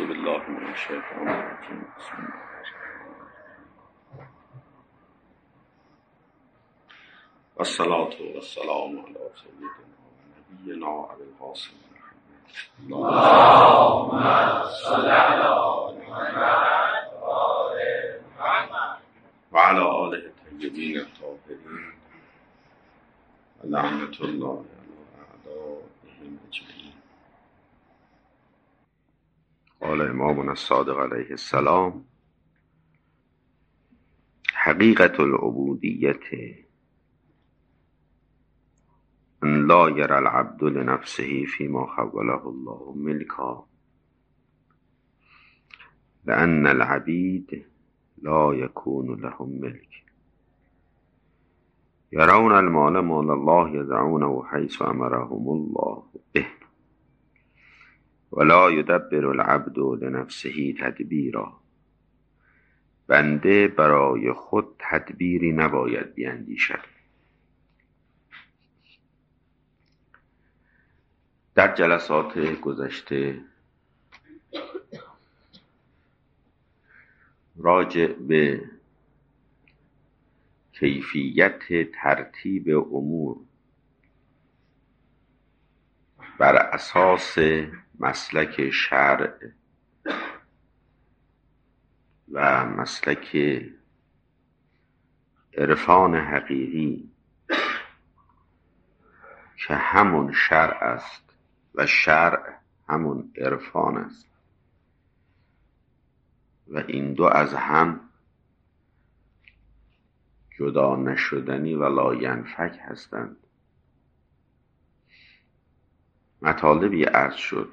بالله من الشیطان الرجیم. بسم الله. والصلاة والسلام على سيدنا ونبينا أبي القاسم محمد. اللهم صل على محمد وعلى آله الطيبين الطاهرين ولعنة الله على أعدائهم أجمعين. قال امامنا الصادق علیه السلام: حقیقت العبودیت ان لا یرى العبد لنفسه فيما خوله الله ملكا لأن العبید لا يكون لهم ملك يرون المال مال الله يدعونه حيث أمرهم الله به ولا يدبر العبد لنفسه تدبیرا. بنده برای خود تدبیری نباید بیندیشد. در جلسات گذشته راجع به کیفیت ترتیب امور بر اساس مسلک شرع و مسلک عرفان حقیقی که همون شرع است و شرع همون عرفان است و این دو از هم جدا نشدنی و لاینفک هستند، مطالبی عرض شد.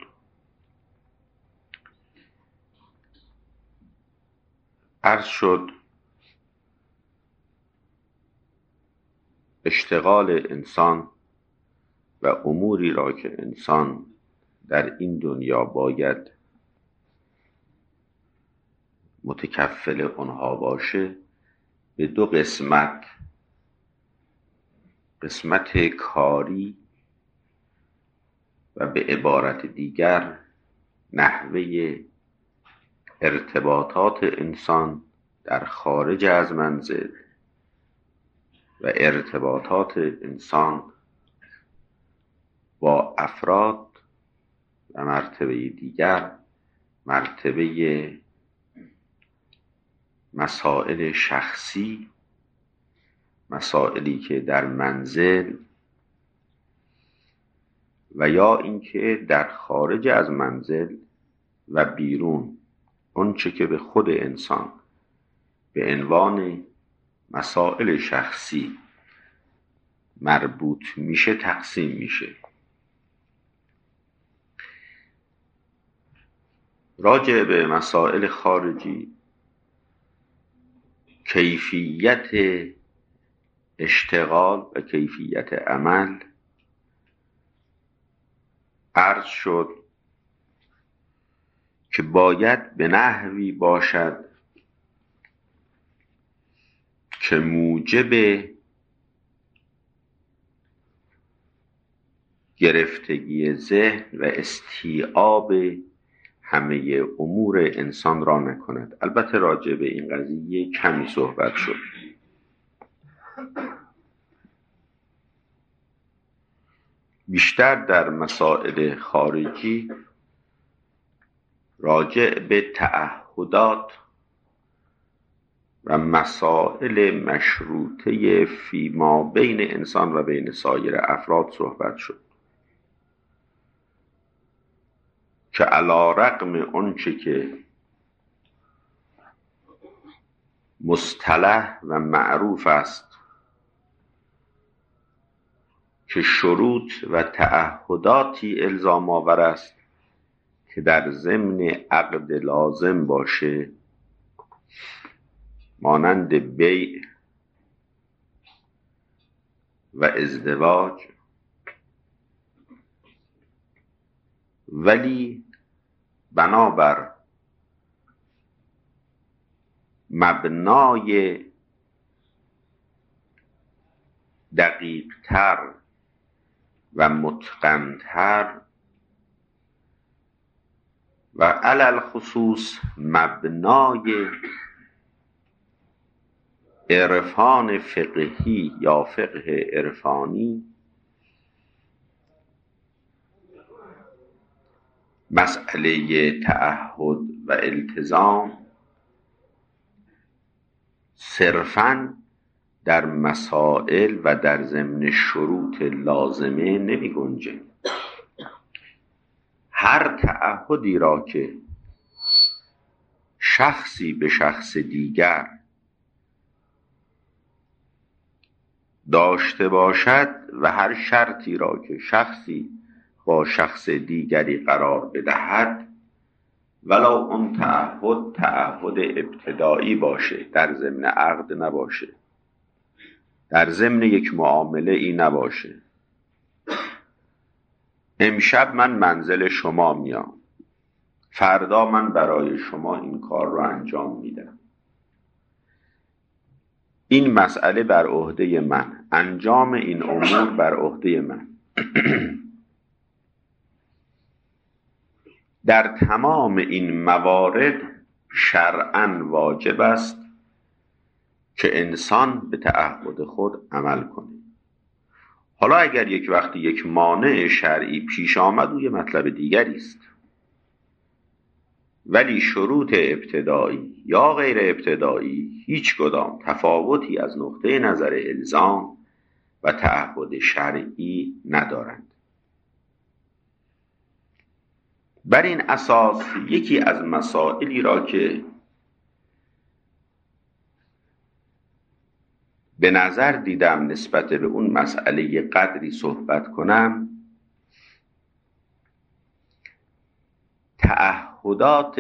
اشتغال انسان و اموری را که انسان در این دنیا باید متکفل آنها باشه به دو قسمت کاری و به عبارت دیگر نحوه ارتباطات انسان در خارج از منزل و ارتباطات انسان با افراد و مرتبه دیگر مرتبه مسائل شخصی، مسائلی که در منزل و یا اینکه در خارج از منزل و بیرون آنچه که به خود انسان به عنوان مسائل شخصی مربوط میشه تقسیم میشه. راجع به مسائل خارجی کیفیت اشتغال و کیفیت عمل عرض شد که باید به نحوی باشد که موجب گرفتگی ذهن و استیعاب همه امور انسان را نکند. البته راجع به این قضیه کمی صحبت شد. بیشتر در مسائل خارجی راجع به تعهدات و مسائل مشروطه فیما بین انسان و بین سایر افراد صحبت شد که علی رغم آنچه که مصطلح و معروف است که شروط و تعهداتی الزام آور است که در ضمن عقد لازم باشه، مانند بیع و ازدواج، ولی بنابر مبنای دقیق‌تر و متقن‌تر و علل خصوص مبنای عرفان فقهی یا فقه عرفانی مسئله تعهد و التزام صرفاً در مسائل و در ضمن شروط لازمه نمی گنجه. هر تعهدی را که شخصی به شخص دیگر داشته باشد و هر شرطی را که شخصی با شخص دیگری قرار بدهد، ولو اون تعهد ابتدایی باشه، در ضمن عقد نباشه، در ضمن یک معامله ای نباشه، امشب من منزل شما میام، فردا من برای شما این کار رو انجام میدم، این مسئله بر عهده من، انجام این امور بر عهده من. در تمام این موارد شرعاً واجب است که انسان به تعهد خود عمل کنه. حالا اگر یک وقتی یک مانع شرعی پیش آمد، او یه مطلب دیگری است، ولی شروط ابتدایی یا غیر ابتدایی هیچ کدام تفاوتی از نقطه نظر الزام و تعهد شرعی ندارند. بر این اساس یکی از مسائلی را که به نظر دیدم نسبت به اون مسئله قدری صحبت کنم، تعهدات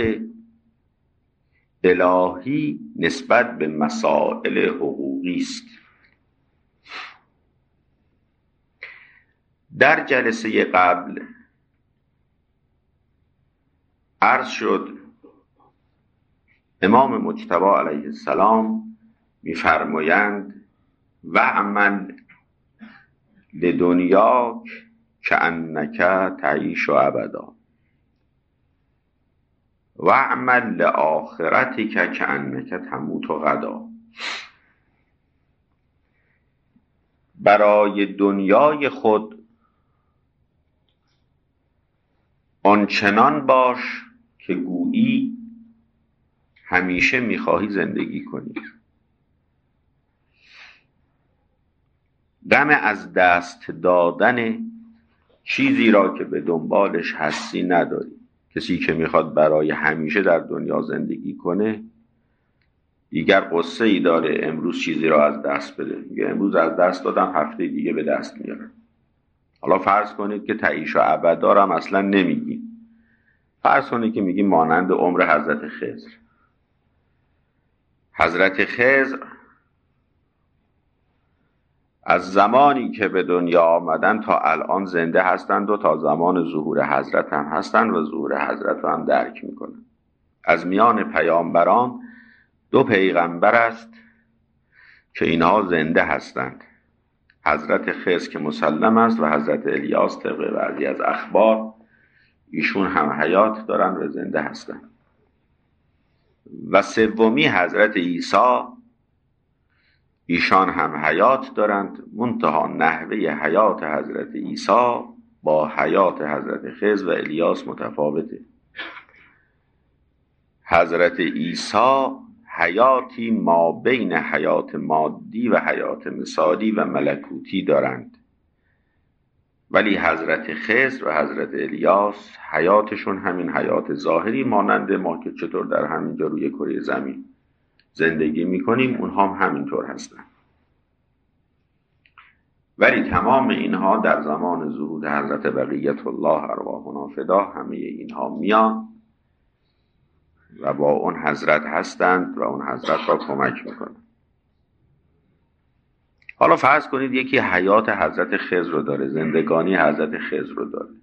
الهی نسبت به مسائل حقوقی است. در جلسه قبل عرض شد امام مجتبی علیه السلام می‌فرمایند وَاعْمَلْ لدنیاک کأنک تعیش ابدا وَاعْمَلْ لآخرتک کأنک تموت غدا. برای دنیای خود آنچنان باش که گویی همیشه می‌خواهی زندگی کنی، غم از دست دادن چیزی را که به دنبالش هستی نداری. کسی که میخواد برای همیشه در دنیا زندگی کنه دیگر قصه ای داره امروز چیزی را از دست بده، میگه امروز از دست دادم هفته دیگه به دست میارم. حالا فرض کنید که تعیش و ابدا را اصلا نمیگی، فرض کنید که میگی مانند عمر حضرت خضر. حضرت خضر از زمانی که به دنیا آمدن تا الان زنده هستند و تا زمان ظهور حضرت هم هستند و ظهور حضرت هم درک میکنند. از میان پیامبران 2 پیغمبر است که اینها زنده هستند، حضرت خضر که مسلم است و حضرت الیاس طبق بعضی از اخبار ایشون هم حیات دارند و زنده هستند. و سومی حضرت عیسی، ایشان هم حیات دارند، منتها نحوه حیات حضرت عیسی با حیات حضرت خضر و الیاس متفاوته. حضرت عیسی حیاتی ما بین حیات مادی و حیات مثالی و ملکوتی دارند، ولی حضرت خضر و حضرت الیاس حیاتشون همین حیات ظاهری مانند ما که چطور در همینجا روی کره زمین زندگی میکنیم، اونها هم همینطور هستند. ولی تمام اینها در زمان ظهور حضرت بقیت الله ارواحنا فدا همه اینها میان و با اون حضرت هستند و اون حضرت را کمک میکنند. حالا فرض کنید یکی حیات حضرت خضر رو داره، زندگانی حضرت خضر رو داره،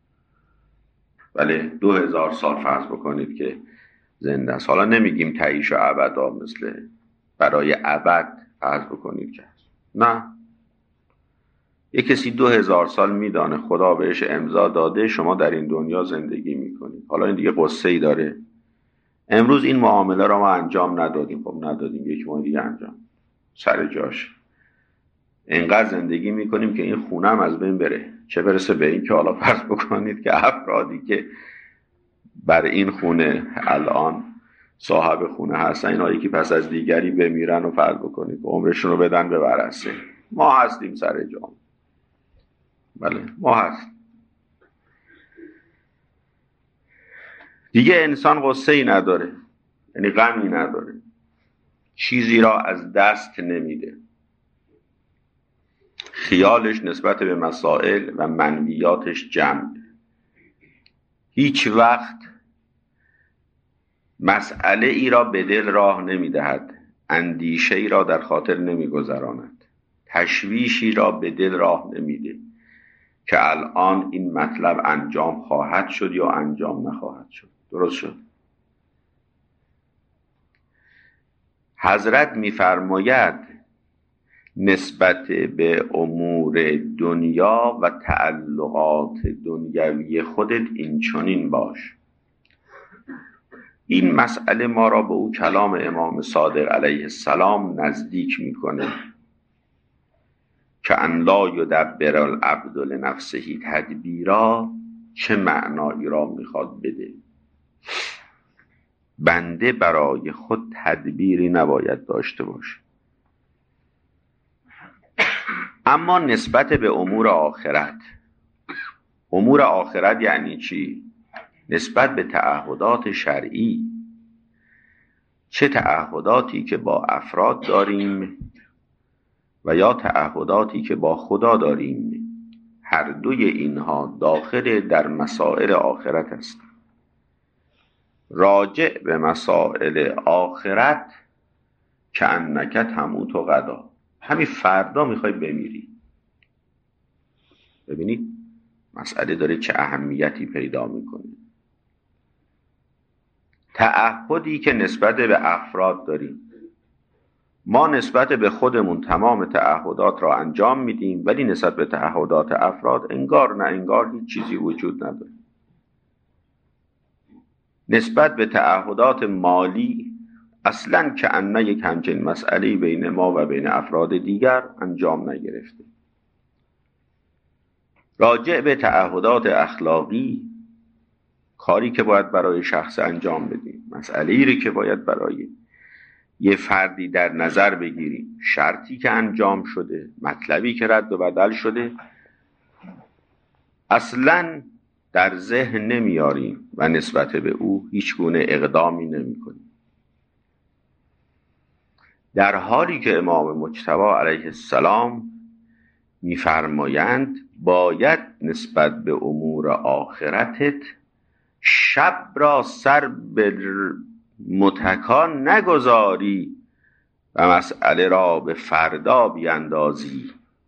ولی 2000 سال فرض بکنید که زنده است. حالا نمیگیم تعیش و ابدا مثل برای ابد فرض بکنید که نه، یک کسی 2000 سال میدانه خدا بهش امضا داده شما در این دنیا زندگی میکنید، حالا این دیگه قصه ای داره. امروز این معامله را ما انجام ندادیم، خب ندادیم، یک ماه دیگه انجام سر جاش. اینقدر زندگی میکنیم که این خونه هم از بین بره، چه برسه به این که حالا فرض بکنید که افرادی که بر این خونه الان صاحب خونه هستن اینا یکی پس از دیگری بمیرن و فرض بکنید عمرشون رو بدن به ورثه، ما هستیم سر جام. بله ما هست دیگه. انسان غصه ای نداره، یعنی غمی نداره، چیزی را از دست نمیده. خیالش نسبت به مسائل و منویاتش جمع، هیچ وقت مسئله ای را به دل راه نمیدهد، اندیشه ای را در خاطر نمیگذراند، تشویشی را به دل راه نمیده که الان این مطلب انجام خواهد شد یا انجام نخواهد شد. درست شد؟ حضرت می‌فرماید نسبت به امور دنیا و تعلقات دنیوی خودت این چنین باش. این مسئله ما را به او کلام امام صادق علیه السلام نزدیک میکنه که ان لا یدبر العبد لنفسه تدبیرا، چه معنایی را میخواد بده؟ بنده برای خود تدبیری نباید داشته باشه. اما نسبت به امور آخرت، امور آخرت یعنی چی؟ نسبت به تعهدات شرعی، چه تعهداتی که با افراد داریم و یا تعهداتی که با خدا داریم، هر دوی اینها داخل در مسائل آخرت است. راجع به مسائل آخرت که انک تموت و غدا، همین فردا میخوای بمیری. ببینید مسئله داره چه اهمیتی پیدا میکنه. تعهدی که نسبت به افراد داریم، ما نسبت به خودمون تمام تعهدات را انجام میدیم، ولی نسبت به تعهدات افراد انگار نه انگار هیچ چیزی وجود نداره. نسبت به تعهدات مالی اصلاً که انه یک همچین مسئله بین ما و بین افراد دیگر انجام نگرفته. راجع به تعهدات اخلاقی، کاری که باید برای شخص انجام بدیم، مسئله‌ای که باید برای یه فردی در نظر بگیریم، شرطی که انجام شده، مطلبی که رد و بدل شده، اصلاً در ذهن نمیاریم و نسبت به او هیچ گونه اقدامی نمی کنیم. در حالی که امام مجتبی علیه السلام می‌فرمایند باید نسبت به امور آخرتت شب را سر به متکا نگذاری و مسئله را به فردا بیندازی.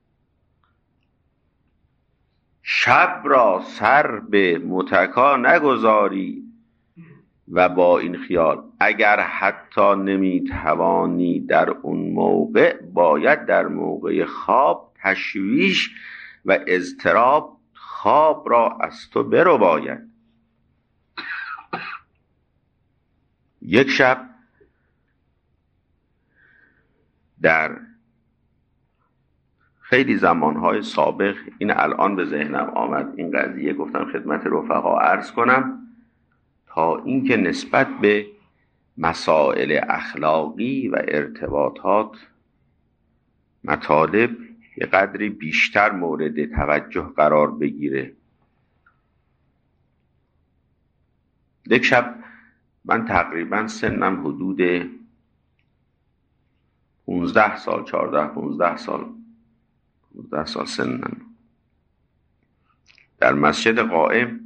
شب را سر به متکا نگذاری و با این خیال اگر حتی نمیتوانی در اون موقع، باید در موقع خواب تشویش و اضطراب خواب را از تو برو. باید یک شب در خیلی زمانهای سابق، این الان به ذهنم آمد این قضیه، گفتم خدمت رفقا عرض کنم تا اینکه نسبت به مسائل اخلاقی و ارتباطات مطالب یه قدری بیشتر مورد توجه قرار بگیره. یک شب من تقریبا سنم حدود 15 سال 14-15 سال سنم، در مسجد قائم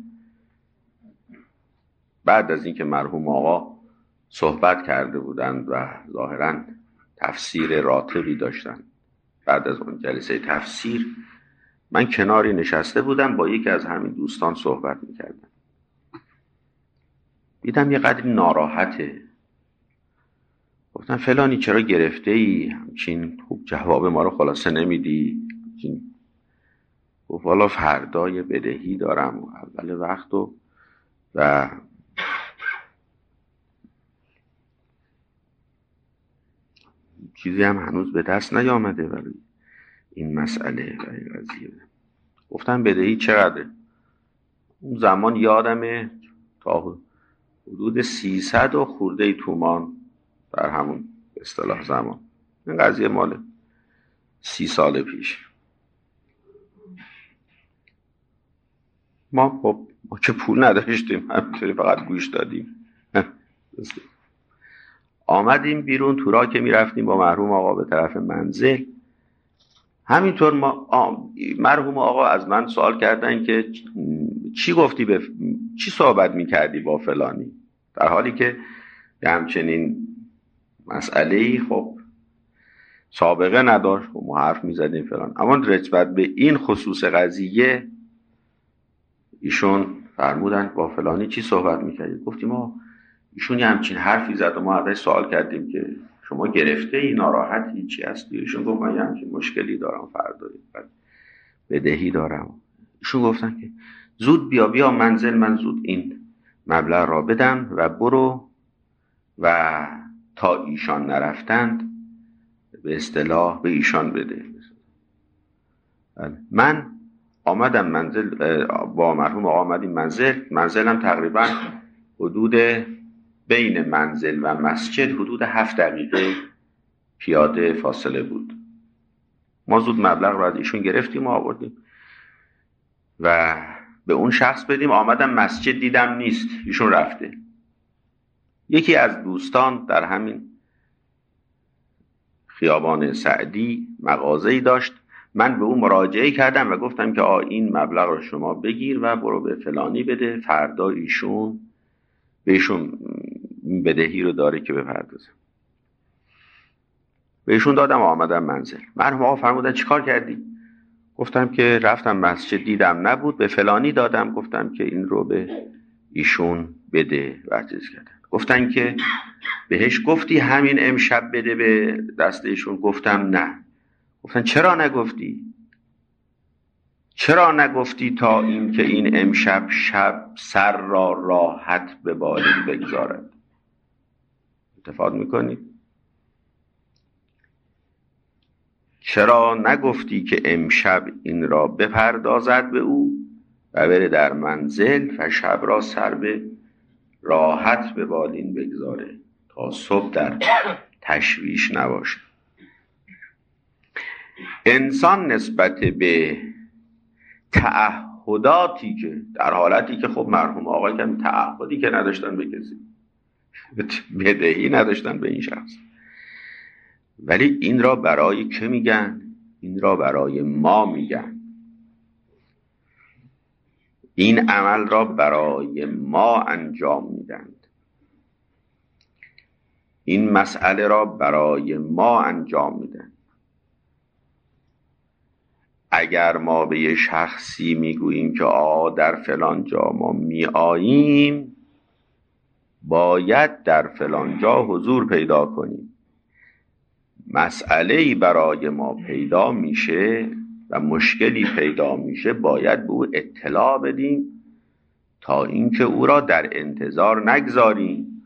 بعد از اینکه مرحوم آقا صحبت کرده بودند و ظاهراً تفسیر راتبی داشتند، بعد از اون جلسه تفسیر من کناری نشسته بودم با یکی از همین دوستان صحبت میکردم. دیدم یه قدری ناراحته. گفتم فلانی چرا گرفته ای؟ همچین خوب جواب ما رو خلاصه نمیدی؟ گفت والا فردای بدهی دارم و اول وقت و چیزی هم هنوز به دست نیامده ولی این مسئله و این قضیه. گفتم بدهی چقدر؟ اون زمان یادمه تا حدود 300 و خورده تومان در همون اصطلاح زمان. این قضیه مال 30 سال پیش. ما که پول نداشتیم، همینطوری فقط گوش دادیم. آمدیم بیرون، تو راه که میرفتیم با مرحوم آقا به طرف منزل، همینطور مرحوم آقا از من سوال کردن که چی گفتی چی صحبت میکردی با فلانی، در حالی که همچنین مسئله‌ای خب سابقه نداشت و ما حرف میزدیم فلان. اما نسبت به این خصوص قضیه ایشون فرمودن با فلانی چی صحبت میکردی؟ گفتیم ایشون همچین حرفی زد و ما ازش سوال کردیم که شما گرفته ای، ناراحتی، چی هستی؟ ایشون گفت من همچین مشکلی دارم، فردایی بدهی دارم. ایشون گفتن که زود بیا منزل، من زود این مبلغ را بدم و برو و تا ایشان نرفتند به اصطلاح به ایشان بده. من آمدم منزل، با مرحوم آقا آمدیم منزلم تقریبا حدود بین منزل و مسجد حدود 7 دقیقه پیاده فاصله بود. ما زود مبلغ رو از ایشون گرفتیم و آوردیم و به اون شخص بدیم. آمدم مسجد دیدم نیست، ایشون رفته. یکی از دوستان در همین خیابان سعدی مغازه‌ای داشت، من به اون مراجعه کردم و گفتم که این مبلغ رو شما بگیر و برو به فلانی بده، فردا ایشون بهشون بدهی رو داره که بپردازه. بهشون دادم و آمدم منزل. مرحوم آقا فرمودن چیکار کردی؟ گفتم که رفتم مسجد دیدم نبود، به فلانی دادم، گفتم که این رو به ایشون بده و چیز کردن. گفتن که بهش گفتی همین امشب بده به دست ایشون؟ گفتم نه. گفتن چرا نگفتی؟ چرا نگفتی تا این که این امشب شب سر را راحت به بالین بگذارد؟ اتفاق میکنید؟ چرا نگفتی که امشب این را بپردازد به او و بره در منزل و شب را سر به راحت به بالین بگذاره تا صبح در تشویش نباشه؟ انسان نسبت به تعهداتی که در حالتی که خب مرحوم آقا که تعهدی که نداشتن به کسی، بدهی نداشتن به این شخص، ولی این را برای که میگن؟ این را برای ما میگن. این عمل را برای ما انجام میدند. این مسئله را برای ما انجام میدن. اگر ما به یه شخصی میگوییم که در فلان جا ما میآییم، باید در فلان جا حضور پیدا کنیم. مسئله‌ای برای ما پیدا میشه و مشکلی پیدا میشه، باید به او اطلاع بدیم تا اینکه او را در انتظار نگذاریم.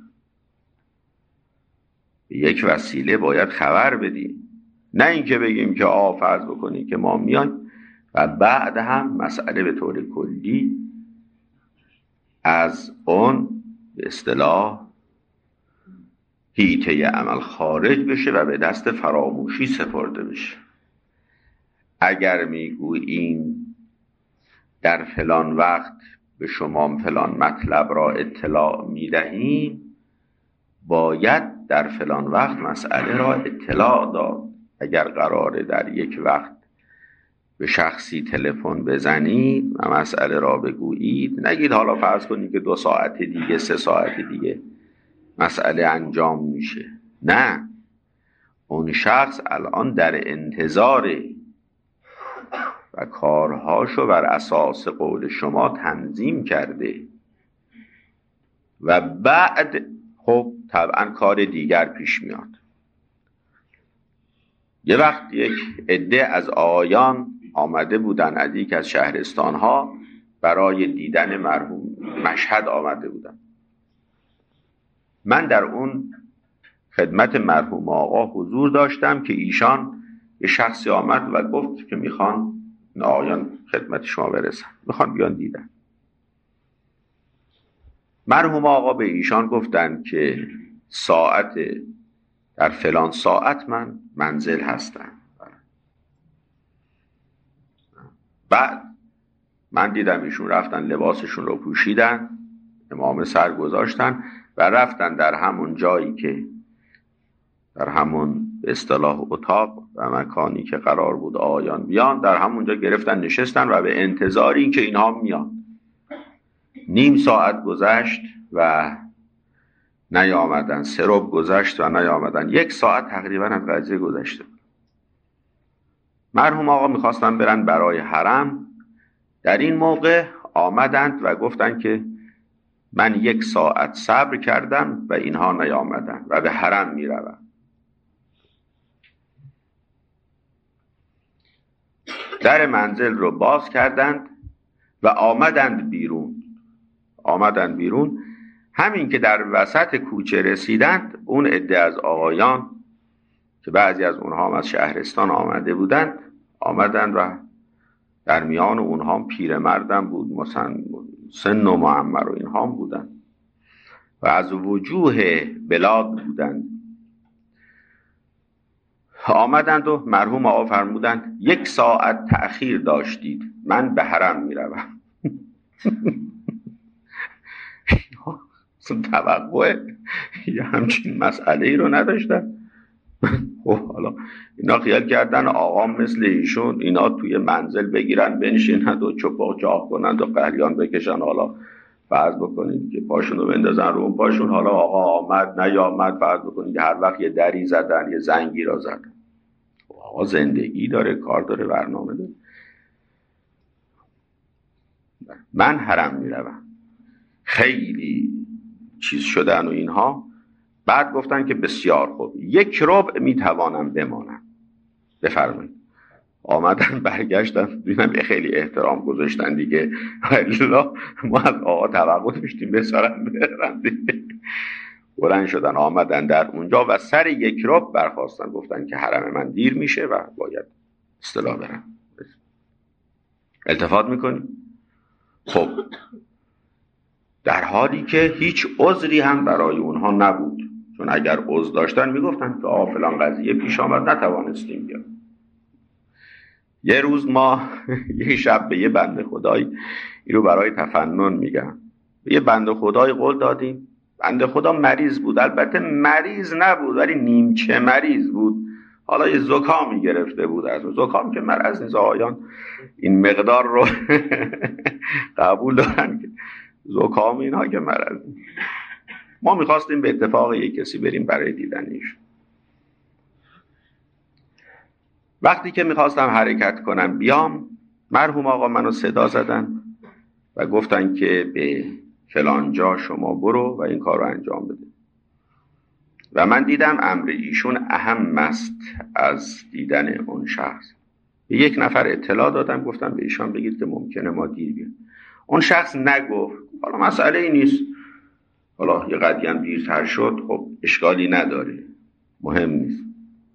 به یک وسیله باید خبر بدیم، نه اینکه بگیم که فرض بکنیم که ما میایم و بعد هم مسئله به طور کلی از اون به اصطلاح حیطه عمل خارج بشه و به دست فراموشی سپرده بشه. اگر میگوییم در فلان وقت به شما فلان مطلب را اطلاع میدهیم، باید در فلان وقت مسئله را اطلاع داد. اگر قراره در یک وقت به شخصی تلفن بزنید و مسئله را بگویید، نگید حالا فرض کنید که 2 ساعت دیگه 3 ساعت دیگه مسئله انجام میشه. نه، اون شخص الان در انتظاره و کارهاشو بر اساس قول شما تنظیم کرده و بعد خب طبعا کار دیگر پیش میاد. یه وقت یک عده از آقایان آمده بودن از یک از شهرستانها برای دیدن مرحوم مشهد آمده بودن. من در اون خدمت مرحوم آقا حضور داشتم که ایشان یه شخصی آمد و گفت که میخوان آقایان خدمت شما برسن، میخوان بیان دیدن. مرحوم آقا به ایشان گفتن که در فلان ساعت من منزل هستم. بعد من دیدم ایشون رفتن لباسشون رو پوشیدن، امامه سر گذاشتن و رفتن در همون جایی که در همون به اصطلاح اتاق و مکانی که قرار بود آقایان بیان، در همونجا گرفتن نشستن و به انتظار این که اینها میان. نیم ساعت گذشت و نیامدن، 3 ربع گذشت و نیامدن، 1 ساعت تقریبا از قضیه گذشته بود. مرحوم آقا میخواستن برن برای حرم. در این موقع آمدند و گفتند که من 1 ساعت صبر کردم و اینها نیامدن و به حرم میروم. در منزل رو باز کردند و آمدند بیرون. همین که در وسط کوچه رسیدند، اون عده از آقایان که بعضی از اونها هم از شهرستان آمده بودند آمدند و در میان اونها هم پیرمردم بود، مثلا سن و معمر و اینها هم بودند و از وجوه بلاد بودند. آمدند و مرحوم آقا فرمودند 1 ساعت تأخیر داشتید، من به حرم میروم. توقع یه همچین مسئله ای رو نداشتن. حالا اینا خیال کردن آقا مثل ایشون اینا توی منزل بگیرن بنشینند و چپاق چاق کنند و قهریان بکشن. حالا فرض بکنید که پاشون رو بندازن رو اون پاشون، حالا آقا آمد نیامد، فرض بکنید که هر وقت یه دری زدن، یه زنگی را زدن. آقا زندگی داره، کار داره، برنامه داره. من حرم میروم. خیلی چیز شدن و اینها. بعد گفتن که بسیار خوب، 1 ربع میتوانم بمانم، بفرمایید. آمدن برگشتن، دیدم به خیلی احترام گذاشتن دیگه. الله ما از آقا توقع داشتیم بسارن برن دیگه. بلند شدن آمدن در اونجا و سر 1 ربع برخواستن، گفتن که حرم من دیر میشه و باید اصطلاح برم. التفات میکنی؟ خب در حالی که هیچ عذری هم برای اونها نبود، چون اگر عذر داشتن میگفتن که فلان قضیه پیش آمد نتوانستیم بیان. یه روز ما یه شب به یه بنده خدایی، این رو برای تفنن میگم، به یه بنده خدای قول دادیم. بنده خدا مریض بود، البته مریض نبود ولی نیمچه مریض بود. حالا یه زکامی گرفته بود. از زکام که مرض نیست، آقایان این مقدار رو قبول دارن که زکام اینها که مرض نیست. ما میخواستیم به اتفاق یک کسی بریم برای دیدنش. وقتی که میخواستم حرکت کنم بیام، مرحوم آقا منو صدا زدن و گفتن که به فلان جا شما برو و این کار رو انجام بده. و من دیدم امر ایشون اهم است از دیدن اون شخص. به 1 نفر اطلاع دادم، گفتم به ایشان بگید که ممکنه ما دیر بیام. اون شخص نگفت حالا مسئله ای نیست، حالا یه قدری هم دیرتر شد، خب اشکالی نداره، مهم نیست.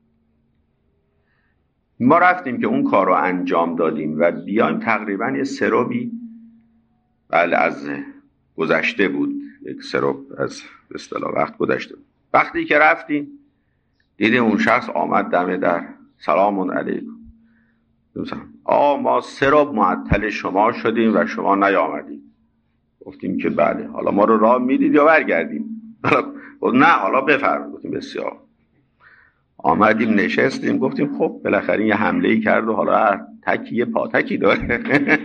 ما رفتیم که اون کار رو انجام دادیم و بیایم تقریبا یه 3 ربعی از گذشته بود، 1 3 ربع از به اصطلاح وقت گذشته بود. وقتی که رفتیم دیدیم اون شخص آمد دم در، سلام علیکم. ما 3 ربع معطل شما شدیم و شما نیامدید. گفتیم که بله، حالا ما رو راه میدید یا برگردیم؟ نه حالا بفرمایید. گفتیم بسیار. آمدیم نشستیم، گفتیم خب بالاخره یه حمله‌ای کرد و حالا تکیه پاتکی داره.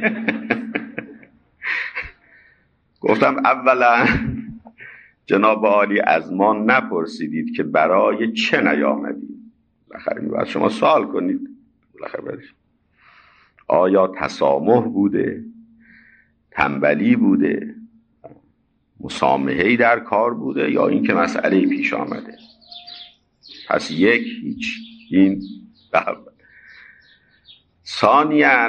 گفتم اولا جناب عالی از ما نپرسیدید که برای چه نیامدید. بالاخره باید شما سوال کنید. بالاخره آیا تسامح بوده، تنبلی بوده، مسامحه‌ای در کار بوده، یا این که مسئله پیش آمده؟ پس هیچ این ثانیاً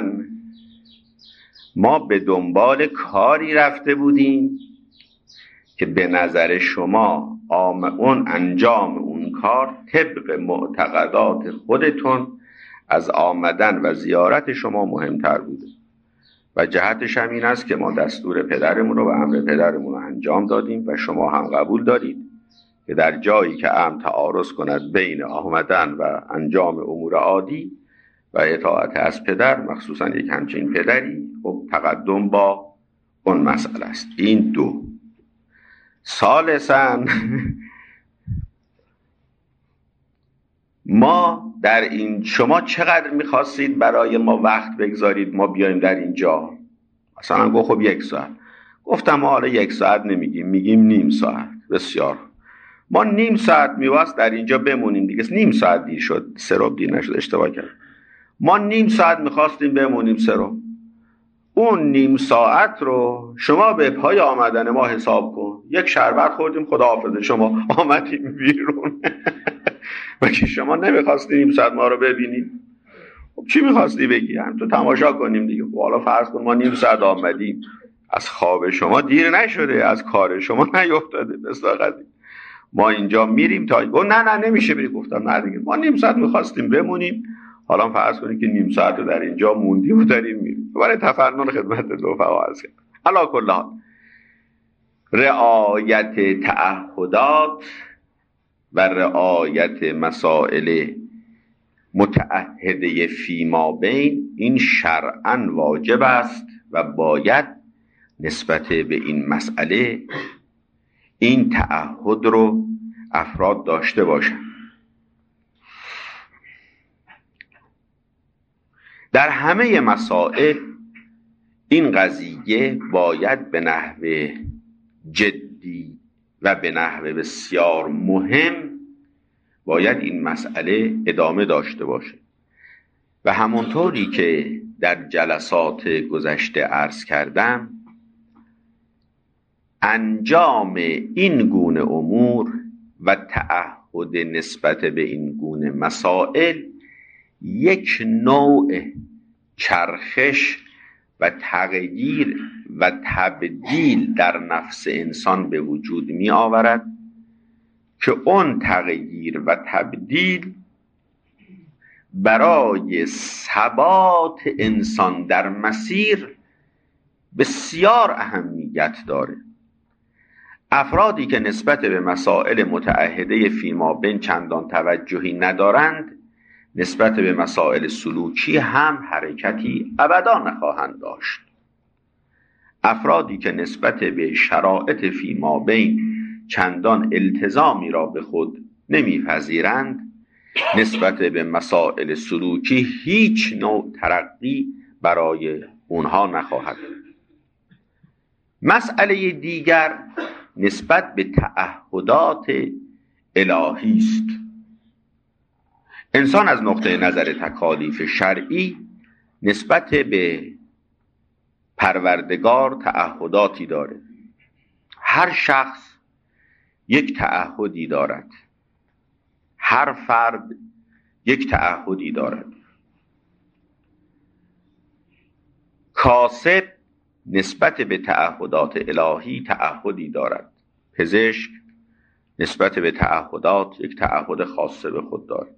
ما به دنبال کاری رفته بودیم که به نظر شما اون انجام اون کار طبق معتقدات خودتون از آمدن و زیارت شما مهمتر بوده و جهتش هم این است که ما دستور پدرمون رو و امر پدرمون رو انجام دادیم و شما هم قبول دارید که در جایی که امر تعارض کند بین آمدن و انجام امور عادی و اطاعت از پدر، مخصوصا یک همچین پدری، خب تقدم با اون مسئله است. این دو. ثالثاً ما در این، شما چقدر میخواستید برای ما وقت بگذارید ما بیایم در اینجا؟ مثلا گفت خب 1 ساعت. گفتم ما حالا 1 ساعت نمیگیم، میگیم نیم ساعت. بسیار. ما نیم ساعت میواست در اینجا بمونیم دیگه. نیم ساعت دیر شد، 3 ربع دیر نشد، اشتباه کردم. ما نیم ساعت میخواستیم بمونیم 3 ربع. اون نیم ساعت رو شما به پای آمدن ما حساب کن. 1 شربت خوردیم، خداحافظ، شما آمدیم بیرون. و که شما نمیخواستی نیم ساعت ما رو ببینیم. خب چی میخواستی بگی؟ هم تو تماشا کنیم دیگه. خب حالا فرض کن ما نیم ساعت آمدیم، از خواب شما دیر نشده، از کار شما نیفتاده، بساقتی ما اینجا میریم تا گفت نه نمیشه بری. گفتم نه دیگه، ما نیم ساعت میخواستیم بمونیم، حالا فرض کنید که نیم ساعت رو در اینجا موندیم و داریم میریم. برای تفنن خدمت رفقا عرض کردم. علی کل حال رعایت تعهدات و رعایت مسائل متعهده فیما بین، این شرعاً واجب است و باید نسبت به این مسئله این تعهد رو افراد داشته باشند. در همه مسائل این قضیه باید به نحو جدی و به نحو بسیار مهم باید این مسئله ادامه داشته باشه و همونطوری که در جلسات گذشته عرض کردم، انجام این گونه امور و تعهد نسبت به این گونه مسائل یک نوع چرخش و تغییر و تبدیل در نفس انسان به وجود می آورد که اون تغییر و تبدیل برای ثبات انسان در مسیر بسیار اهمیت داره. افرادی که نسبت به مسائل متعهده فیما بین چندان توجهی ندارند، نسبت به مسائل سلوکی هم حرکتی ابدا نخواهند داشت. افرادی که نسبت به شرایط فیما بین چندان التزامی را به خود نمیپذیرند، نسبت به مسائل سلوکی هیچ نوع ترقی برای اونها نخواهد. مسئله دیگر نسبت به تعهدات الهی است. انسان از نقطه نظر تکالیف شرعی نسبت به پروردگار تعهداتی داره. هر شخص یک تعهدی دارد، هر فرد یک تعهدی دارد. کاسب نسبت به تعهدات الهی تعهدی دارد. پزشک نسبت به تعهدات یک تعهد خاص به خود دارد.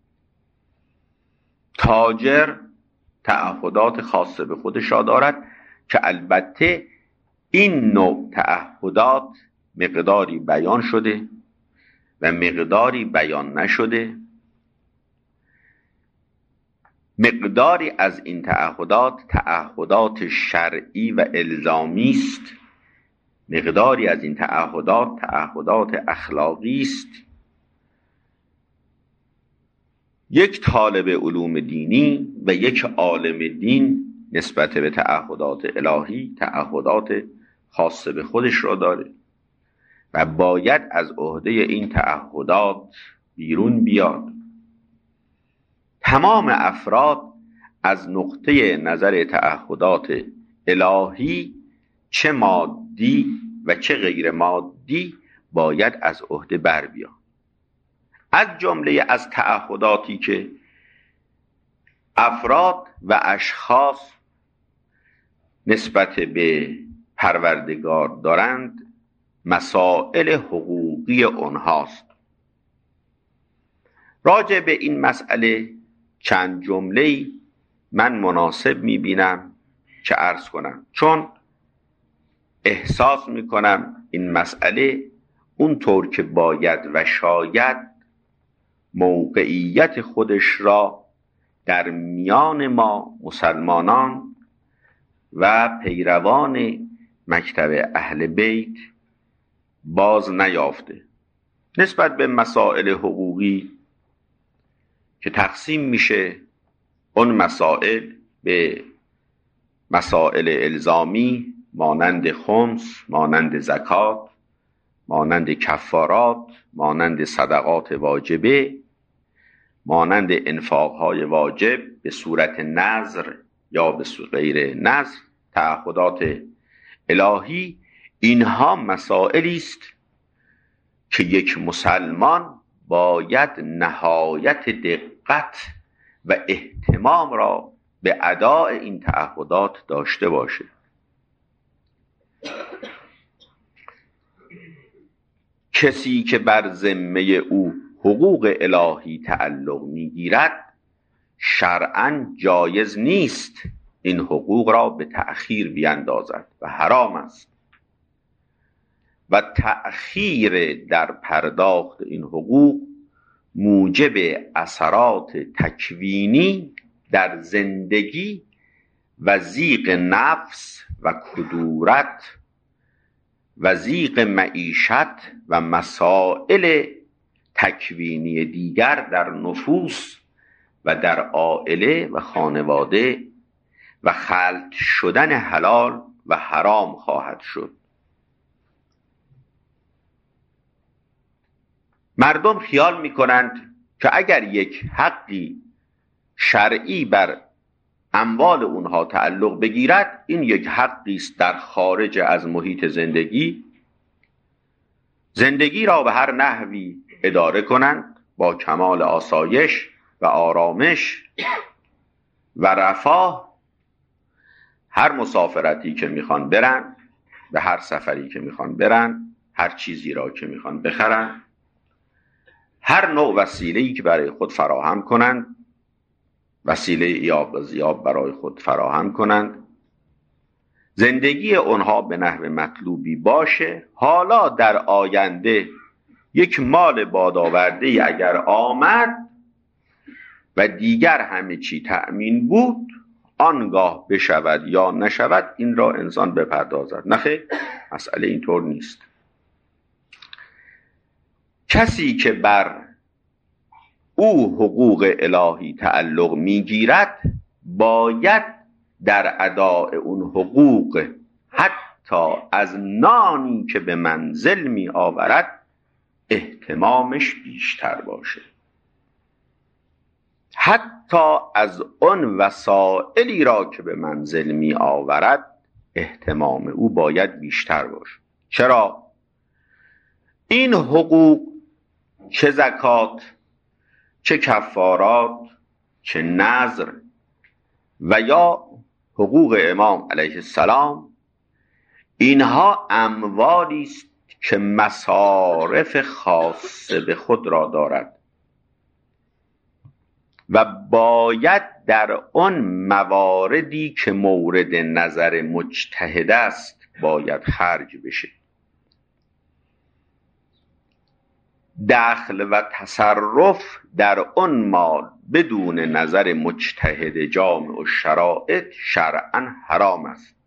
تاجر تعهدات خاص به خودش را دارد که البته این نوع تعهدات مقداری بیان شده و مقداری بیان نشده. مقداری از این تعهدات شرعی و الزامی است، مقداری از این تعهدات اخلاقی است. یک طالب علوم دینی و یک عالم دین نسبت به تعهدات الهی تعهدات خاص به خودش را داره و باید از عهده این تعهدات بیرون بیاد. تمام افراد از نقطه نظر تعهدات الهی چه مادی و چه غیر مادی باید از عهده بر بیاد. از جمله از تعهداتی که افراد و اشخاص نسبت به پروردگار دارند مسائل حقوقی اونهاست. راجع به این مسئله چند جمله‌ای من مناسب می‌بینم که عرض کنم، چون احساس می‌کنم این مسئله اونطور که باید و شاید موقعیت خودش را در میان ما مسلمانان و پیروان مکتب اهل بیت باز نیافته. نسبت به مسائل حقوقی که تقسیم میشه، اون مسائل به مسائل الزامی مانند خمس، مانند زکات، مانند کفارات، مانند صدقات واجبه، مانند انفاقهای واجب به صورت نذر یا به صورت غیر نذر، تعهدات الهی، اینها مسائلی است که یک مسلمان باید نهایت دقت و اهتمام را به اداء این تعهدات داشته باشه. کسی که بر ذمه او حقوق الهی تعلق میگیرد شرعاً جایز نیست این حقوق را به تأخیر بیندازد و حرام است و تأخیر در پرداخت این حقوق موجب اثرات تکوینی در زندگی و ضیق نفس و کدورت و ضیق معیشت و مسائل تکوینی دیگر در نفوس و در عائله و خانواده و خلط شدن حلال و حرام خواهد شد. مردم خیال می‌کنند که اگر یک حقی شرعی بر اموال اونها تعلق بگیرد، این یک حقی است در خارج از محیط زندگی را به هر نحوی اداره کنند با کمال آسایش و آرامش و رفاه. هر مسافرتی که میخوان برن، به هر سفری که میخوان برن، هر چیزی را که میخوان بخرن، هر نوع وسیله‌ای که برای خود فراهم کنند، وسیله ایاب و زیاب برای خود فراهم کنند، زندگی اونها به نحو مطلوبی باشه. حالا در آینده یک مال بادآورده‌ای اگر آمد و دیگر همه چی تأمین بود، آنگاه بشود یا نشود این را انسان بپردازد. نخیر، مسئله اینطور نیست. کسی که بر او حقوق الهی تعلق میگیرد باید در اداء اون حقوق حتی از نانی که به منزل می آورد اهتمامش بیشتر باشه، حتی از اون وسائلی را که به منزل می آورد اهتمام او باید بیشتر باشه. چرا؟ این حقوق، چه زکات، چه کفارات، چه نذر و یا حقوق امام علیه السلام، اینها اموالی است که مصارف خاصه به خود را دارد و باید در آن مواردی که مورد نظر مجتهد است باید خرج بشه. دخل و تصرف در آن مال بدون نظر مجتهد جامع و شرائط شرعاً حرام است.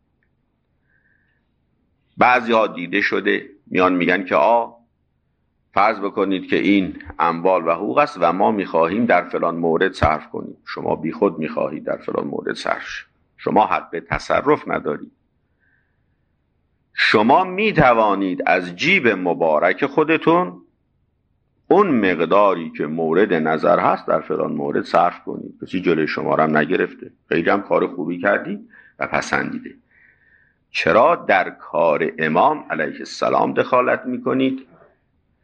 بعضی ها دیده شده میان میگن که فرض بکنید که این اموال و حقوق است و ما میخواهیم در فلان مورد صرف کنیم. شما بی خود میخواهید در فلان مورد صرف، شما حق تصرف ندارید. شما میتوانید از جیب مبارک خودتون اون مقداری که مورد نظر هست در فلان مورد صرف کنید. کسی جلوی شما رو هم نگرفته، خیلی هم کار خوبی کردید و پسندیده. چرا در کار امام علیه السلام دخالت میکنید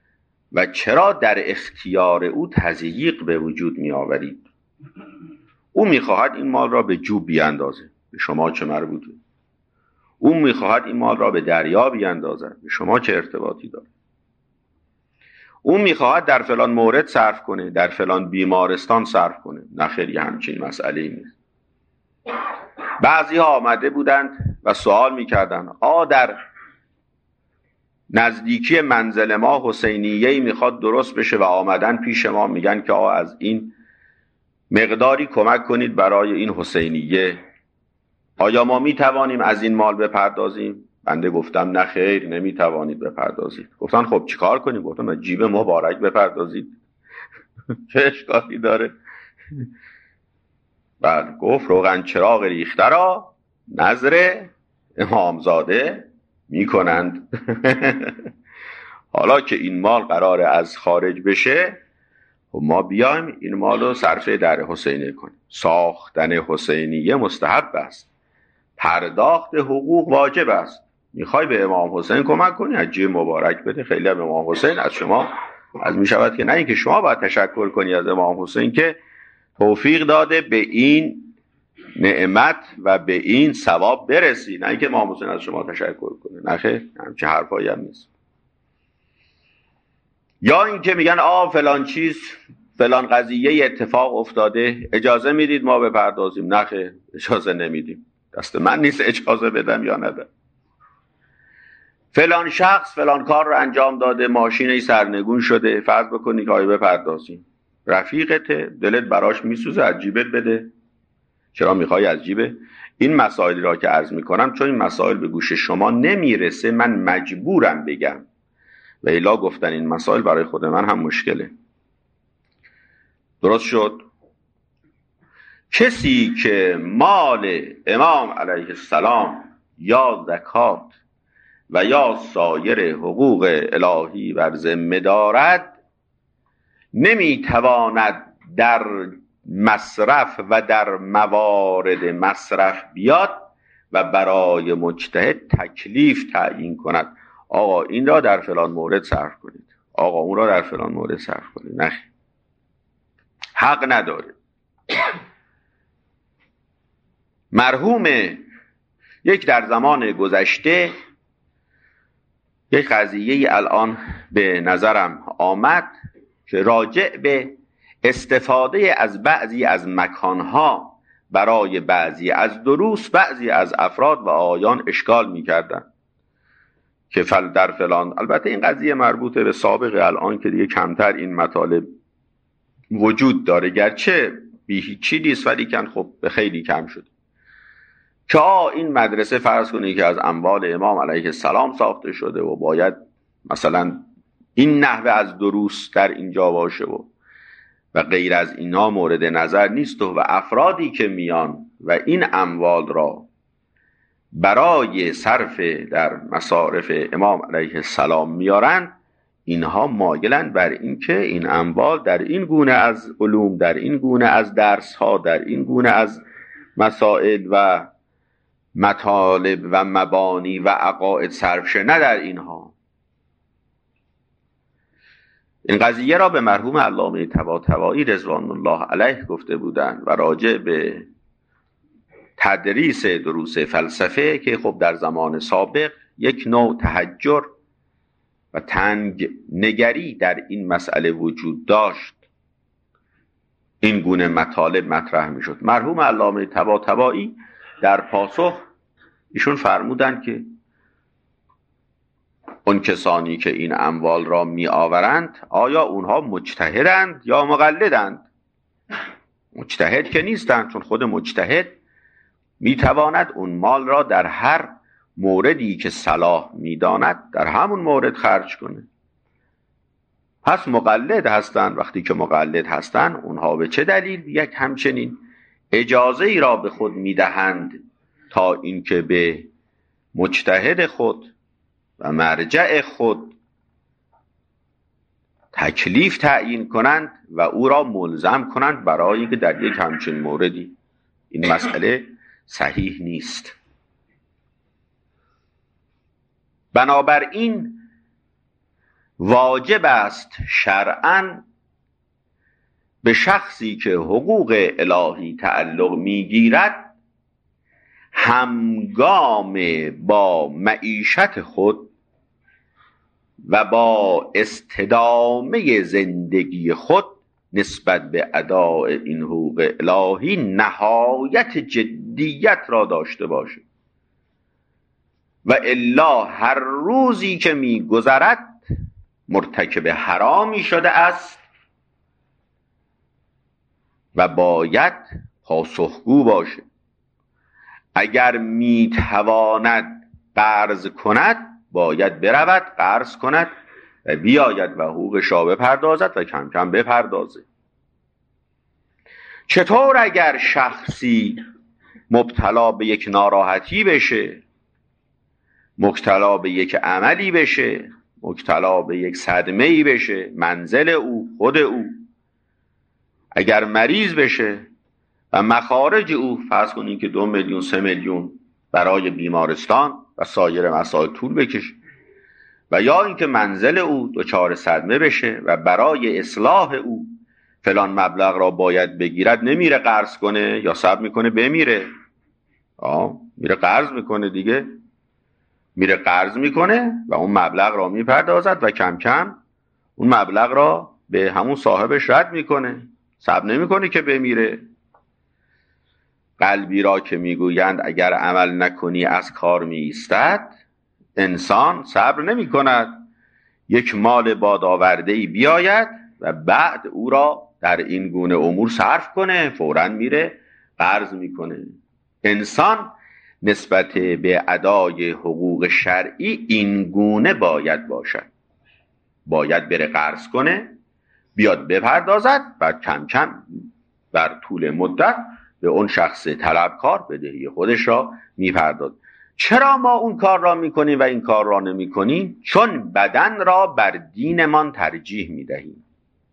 و چرا در اختیار او تضییق به وجود می آورید؟ او میخواهد این مال را به جوب بیاندازه، به شما چه مربوطه؟ او میخواهد این مال را به دریا بیاندازد، به شما چه ارتباطی داره؟ او میخواهد در فلان مورد صرف کنه، در فلان بیمارستان صرف کنه. نه خیر، یه همچین مسئله نیست. بعضی ها آمده بودند و سوال میکردن در نزدیکی منزل ما حسینیه‌ای میخواد درست بشه و آمدن پیش ما میگن که از این مقداری کمک کنید برای این حسینیه، آیا ما میتوانیم از این مال بپردازیم؟ بنده گفتم نه خیر، نمیتوانید بپردازید. گفتن خب چیکار کنیم؟ گفتم از جیب مبارک بپردازید. چه اشکالی داره؟ بعد گفت روغن چراغ ریخته را نظر امامزاده میکنند. حالا که این مال قراره از خارج بشه، ما بیایم این مال رو صرف در حسینیه کنیم. ساختن حسینیه مستحب است، پرداخت حقوق واجب است. میخوای به امام حسین کمک کنی، از جیب مبارک بده. خیلی هم امام حسین از شما از میشود که نه اینکه شما باید تشکر کنی از امام حسین که توفیق داده به این نعمت و به این ثواب برسی، نه اینکه امام حسین از شما تشکر کنه. نه خیر، همچه حرفایی هم نیست. یا اینکه میگن فلان چیز، فلان قضیه اتفاق افتاده، اجازه میدید ما بپردازیم؟ نه خیر، اجازه نمیدیم. دست من نیست اجازه بدم یا ندم. فلان شخص فلان کار رو انجام داده، ماشینی سرنگون شده، فرض بکنی که بپردازیم. رفیقت، دلت براش میسوزه، از جیبت بده. چرا میخوای از جیبه؟ این مسائلی را که عرض میکنم چون این مسائل به گوش شما نمیرسه، من مجبورم بگم، و الا گفتن این مسائل برای خود من هم مشکله. درست شد؟ کسی که مال امام علیه السلام یا زکات و یا سایر حقوق الهی بر ذمه دارد، نمیتواند در مصرف و در موارد مصرف بیاد و برای مجتهد تکلیف تعیین کند. آقا این را در فلان مورد صرف کنید، آقا اون را در فلان مورد صرف کنید. نه، حق نداره. مرحوم یک در زمان گذشته یک قضیه الان به نظرم آمد که راجع به استفاده از بعضی از مکانها برای بعضی از دروس بعضی از افراد و آیان اشکال می‌کردند که در فلان، البته این قضیه مربوطه به سابق الان که دیگه کمتر این مطالب وجود داره، گرچه بی هیچی نیست ولی کن خب به خیلی کم شد، که این مدرسه فرض کنید که از اموال امام علیه السلام ساخته شده و باید مثلا این نحوه از دروس در اینجا باشه و غیر از اینا مورد نظر نیست و افرادی که میان و این اموال را برای صرف در مصارف امام علیه السلام میارن، اینها مایلن بر این که این اموال در این گونه از علوم، در این گونه از درس ها، در این گونه از مسائل و مطالب و مبانی و عقاید صرف شه، نه در اینها. این قضیه را به مرحوم علامه طباطبایی رضوان الله علیه گفته بودند و راجع به تدریس دروس فلسفه که خب در زمان سابق یک نوع تحجر و تنگ نگری در این مسئله وجود داشت، این گونه مطالب مطرح می شد. مرحوم علامه طباطبایی در پاسخ ایشون فرمودند که اون کسانی که این اموال را می آورند آیا اونها مجتهدند یا مقلدند؟ مجتهد که نیستند، چون خود مجتهد می تواند اون مال را در هر موردی که صلاح می داند در همون مورد خرج کنه. پس مقلد هستند. وقتی که مقلد هستند اونها به چه دلیل یک همچنین اجازه ای را به خود می دهند تا اینکه به مجتهد خود و مرجع خود تکلیف تعیین کنند و او را ملزم کنند برای اینکه در یک همچین موردی؟ این مسئله صحیح نیست. بنابراین واجب است شرعاً به شخصی که حقوق الهی تعلق میگیرد همگام با معیشت خود و با استدامه زندگی خود نسبت به اداء این حقوق الهی نهایت جدیت را داشته باشه و الا هر روزی که میگذرد مرتکب حرامی شده است و باید پاسخگو باشه. اگر میتواند قرض کند باید برود قرض کند و بیاید و حقوقش را بپردازد و کم کم بپردازه. چطور اگر شخصی مبتلا به یک ناراحتی بشه، مبتلا به یک عملی بشه، مبتلا به یک صدمه‌ای بشه، منزل او، خود او، اگر مریض بشه و مخارج او فرض کنید که 2 میلیون 3 میلیون برای بیمارستان و سایر مسائل طول بکشه و یا اینکه منزل او دچار صدمه بشه و برای اصلاح او فلان مبلغ را باید بگیرد، نمیره قرض کنه یا صبر میکنه بمیره، میره قرض میکنه دیگه، میره قرض میکنه و اون مبلغ را میپردازد و کم کم اون مبلغ را به همون صاحبش رد میکنه، صبر نمیکنه که بمیره. قلبی را که میگویند اگر عمل نکنی از کار میایستد، انسان صبر نمی کند یک مال بادآورده‌ای بیاید و بعد او را در این گونه امور صرف کنه، فوراً میره قرض میکنه. انسان نسبت به ادای حقوق شرعی این گونه باید باشد، باید بره قرض کنه، بیاد بپردازد و کم کم بر طول مدت به اون شخص طلبکار بدهی خودش را میپرداز. چرا ما اون کار را میکنیم و این کار را نمیکنیم؟ چون بدن را بر دینمان ترجیح میدهیم،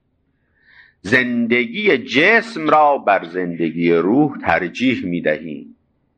زندگی جسم را بر زندگی روح ترجیح میدهیم،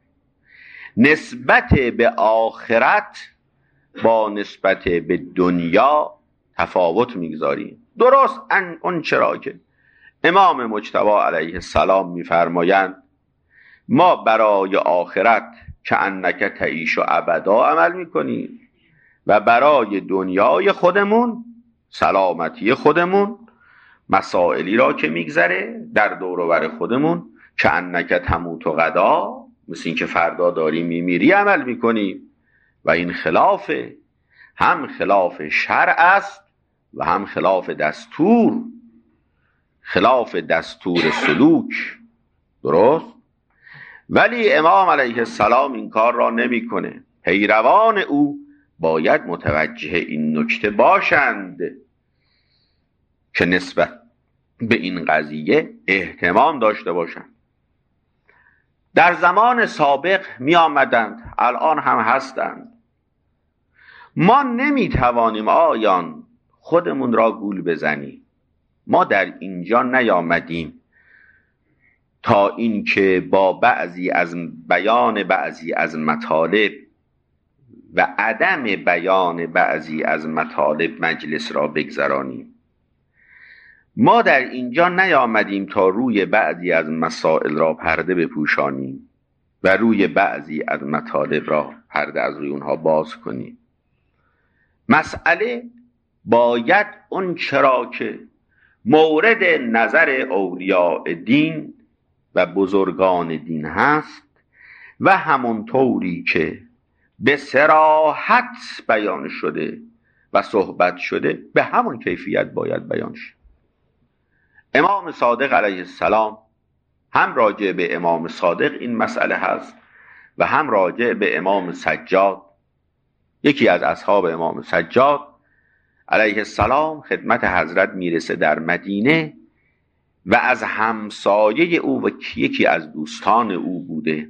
نسبت به آخرت با نسبت به دنیا تفاوت میگذاریم. درست اون چرا که امام مجتبی علیه السلام میفرمایند ما برای آخرت که انک تعیش و ابدا عمل میکنیم و برای دنیای خودمون، سلامتی خودمون، مسائلی را که میگذره در دور و بر خودمون که انک تموت و غدا، مثل این که فردا داری میمیری عمل میکنیم و این خلافه، هم خلاف شرع است و هم خلاف دستور، خلاف دستور سلوک. درست؟ ولی امام علیه السلام این کار را نمیکنه. پیروان او باید متوجه این نکته باشند که نسبت به این قضیه اهتمام داشته باشند. در زمان سابق می آمدند، الان هم هستند. ما نمی توانیم آیان خودمون را گول بزنیم. ما در اینجا نیامدیم تا اینکه با بیان بعضی از مطالب و عدم بیان بعضی از مطالب مجلس را بگذرانیم. ما در اینجا نیامدیم تا روی بعضی از مسائل را پرده بپوشانیم و روی بعضی از مطالب را پرده از روی اونها باز کنیم. مسئله باید اون چرا که مورد نظر اولیاء دین و بزرگان دین هست و همونطوری که به صراحت بیان شده و صحبت شده به همون کیفیت باید بیان شد. امام صادق علیه السلام هم راجع به امام صادق این مسئله هست و هم راجع به امام سجاد، یکی از اصحاب امام سجاد علیه السلام خدمت حضرت میرسه در مدینه و از همسایه او و یکی از دوستان او بوده،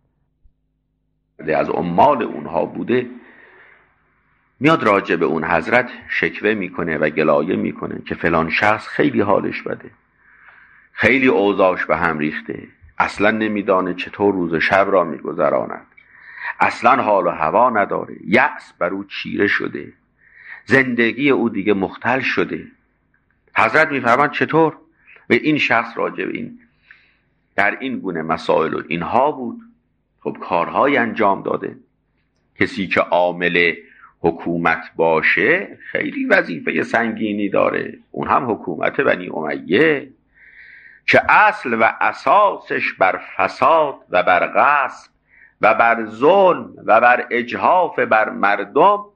از عمال اونها بوده، میاد راجع به اون حضرت شکوه میکنه و گلایه میکنه که فلان شخص خیلی حالش بده، خیلی اوضاعش به هم ریخته، اصلا نمیدانه چطور روز شب را میگذراند، اصلا حال و هوا نداره، یأس بر او چیره شده، زندگی او دیگه مختل شده. حضرت میفرماند چطور؟ و این شخص راجع به این در این گونه مسائل و اینها بود. خب کارهای انجام داده. کسی که عامل حکومت باشه خیلی وظیفه سنگینی داره. اون هم حکومت بنی امیه که اصل و اساسش بر فساد و بر غصب و بر ظلم و بر اجحاف بر مردم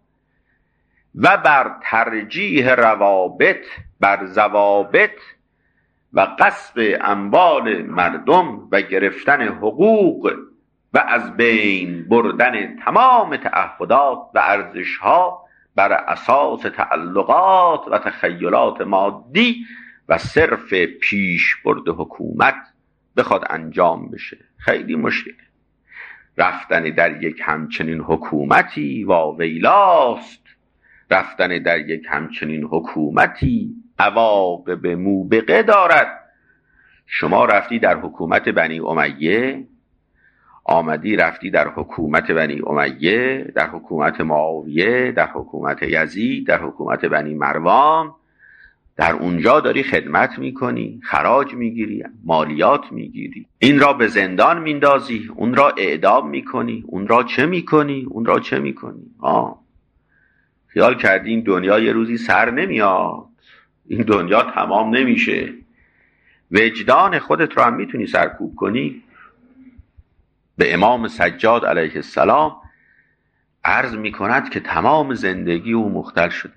و بر ترجیح روابط بر ضوابط و غصب اموال مردم و گرفتن حقوق و از بین بردن تمام تعهدات و ارزش‌ها بر اساس تعلقات و تخیلات مادی و صرف پیش برد حکومت بخواد انجام بشه. خیلی مشکله. رفتن در یک همچنین حکومتی واویلاست. رفتن در یک همچنین حکومتی عواقب موبقه دارد. شما رفتی در حکومت بنی امیه، آمدی رفتی در حکومت بنی امیه، در حکومت معاویه، در حکومت یزید، در حکومت بنی مروان، در اونجا داری خدمت میکنی، خراج میگیری، مالیات میگیری، این را به زندان میندازی، اون را اعدام میکنی، اون را چه میکنی، اون را چه میکنی. خیال کردی این دنیا یه روزی سر نمیاد، این دنیا تمام نمیشه. وجدان خودت رو هم میتونی سرکوب کنی. به امام سجاد علیه السلام عرض میکند که تمام زندگی او مختل شده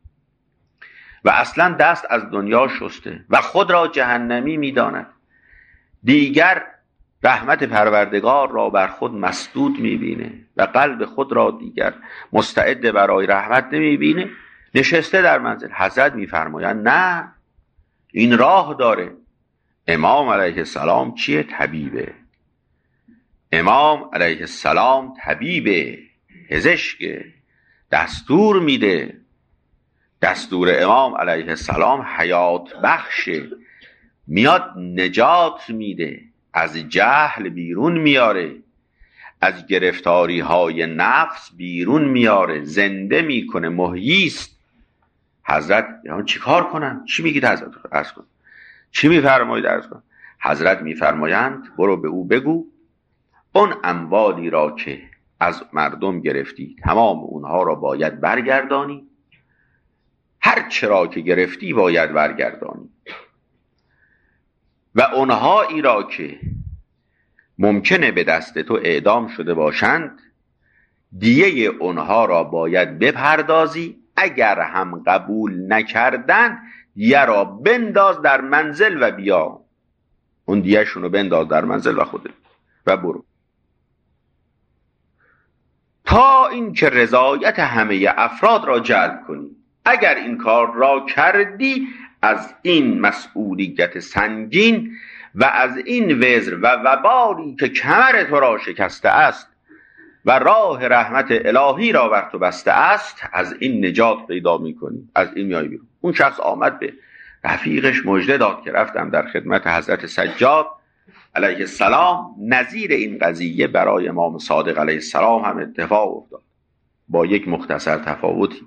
و اصلا دست از دنیا شسته و خود را جهنمی میداند. دیگر رحمت پروردگار را بر خود مسدود میبینه و قلب خود را دیگر مستعد برای رحمت نمیبینه. نشسته در منزل. حضرت میفرمایند نه، این راه داره. امام علیه السلام چیه؟ طبیبه. امام علیه السلام طبیبه، پزشکه، دستور میده. دستور امام علیه السلام حیات بخشه، میاد نجات میده، از جهل بیرون میاره، از گرفتاری های نفس بیرون میاره، زنده میکنه، محییست. حضرت چی کار کنم؟ چی میگید حضرت؟ عرض کن. چی میفرمایید؟ عرض کن. حضرت میفرمایند برو به او بگو اون اموالی را که از مردم گرفتی تمام اونها را باید برگردانی، هر چرا که گرفتی باید برگردانی، و اونهایی را که ممکنه به دست تو اعدام شده باشند دیه اونها را باید بپردازی. اگر هم قبول نکردن دیه را بنداز در منزل و بیا، اون دیه شونو بنداز در منزل و خودت و برو، تا اینکه رضایت همه افراد را جلب کنی. اگر این کار را کردی از این مسئولیت سنگین و از این وزر و وبالی که کمر تو را شکسته است و راه رحمت الهی را بر تو بسته است، از این نجات پیدا میکنی، از این میای بیرون. اون شخص آمد به رفیقش مژده داد که رفتم در خدمت حضرت سجاد علیه السلام. نظیر این قضیه برای امام صادق علیه السلام هم اتفاق افتاد با یک مختصر تفاوتی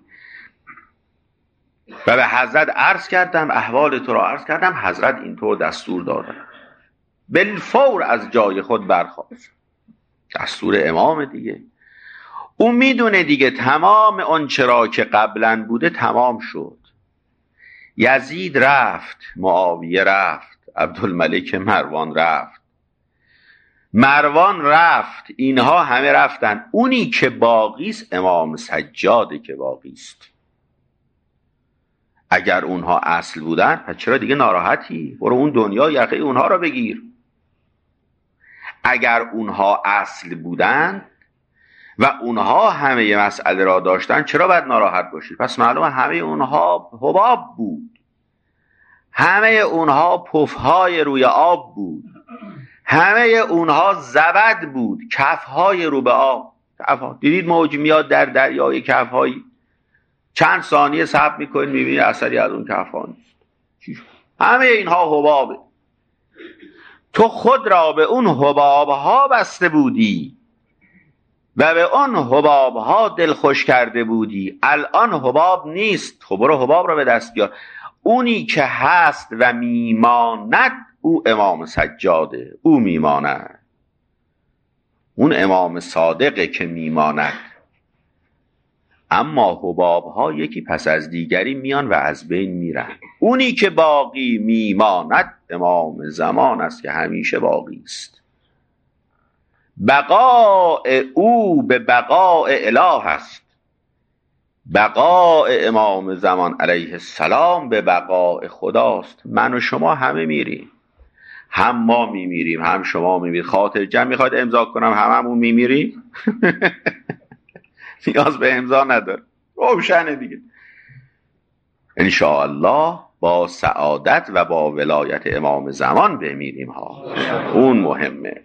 و به حضرت عرض کردم، احوال تو را عرض کردم. حضرت اینطور دستور دادن، بالفور از جای خود برخاست. دستور امام دیگه. او میدونه دیگه تمام اون چرا که قبلا بوده تمام شد. یزید رفت، معاویه رفت، عبدالملک مروان رفت، مروان رفت، اینها همه رفتن. اونی که باقیست امام سجاده که باقیست. اگر اونها اصل بودن پس چرا دیگه ناراحتی؟ برو اون دنیا یقه اونها را بگیر. اگر اونها اصل بودن و اونها همه مسئله را داشتن چرا باید ناراحت باشی؟ پس معلومه همه اونها حباب بود، همه اونها پفهای روی آب بود، همه اونها زبد بود، کفهای رو به آب. دیدید موج میاد در دریای کفهایی، چند ثانیه صبر میکنید میبینید اثری از اون کفها نیست. همه اینها حبابه. تو خود را به اون حبابها بسته بودی و به اون حبابها دل خوش کرده بودی. الان حباب نیست، خب برو حباب را به دست بیار. اونی که هست و میماند او امام سجاده، او میماند. اون امام صادقه که میماند، اما حباب ها یکی پس از دیگری میان و از بین میرن. اونی که باقی میماند امام زمان است که همیشه باقی است. بقاء او به بقاء اله است. بقاء امام زمان علیه السلام به بقاء خداست. من و شما همه میریم، هم ما میمیریم هم شما میمیرید. خاطر جمع میخواد امضا کنم هممون میمیریم؟ نیاز به امضا نداره، روشنه دیگه. انشاءالله با سعادت و با ولایت امام زمان بمیریم ها، اون مهمه.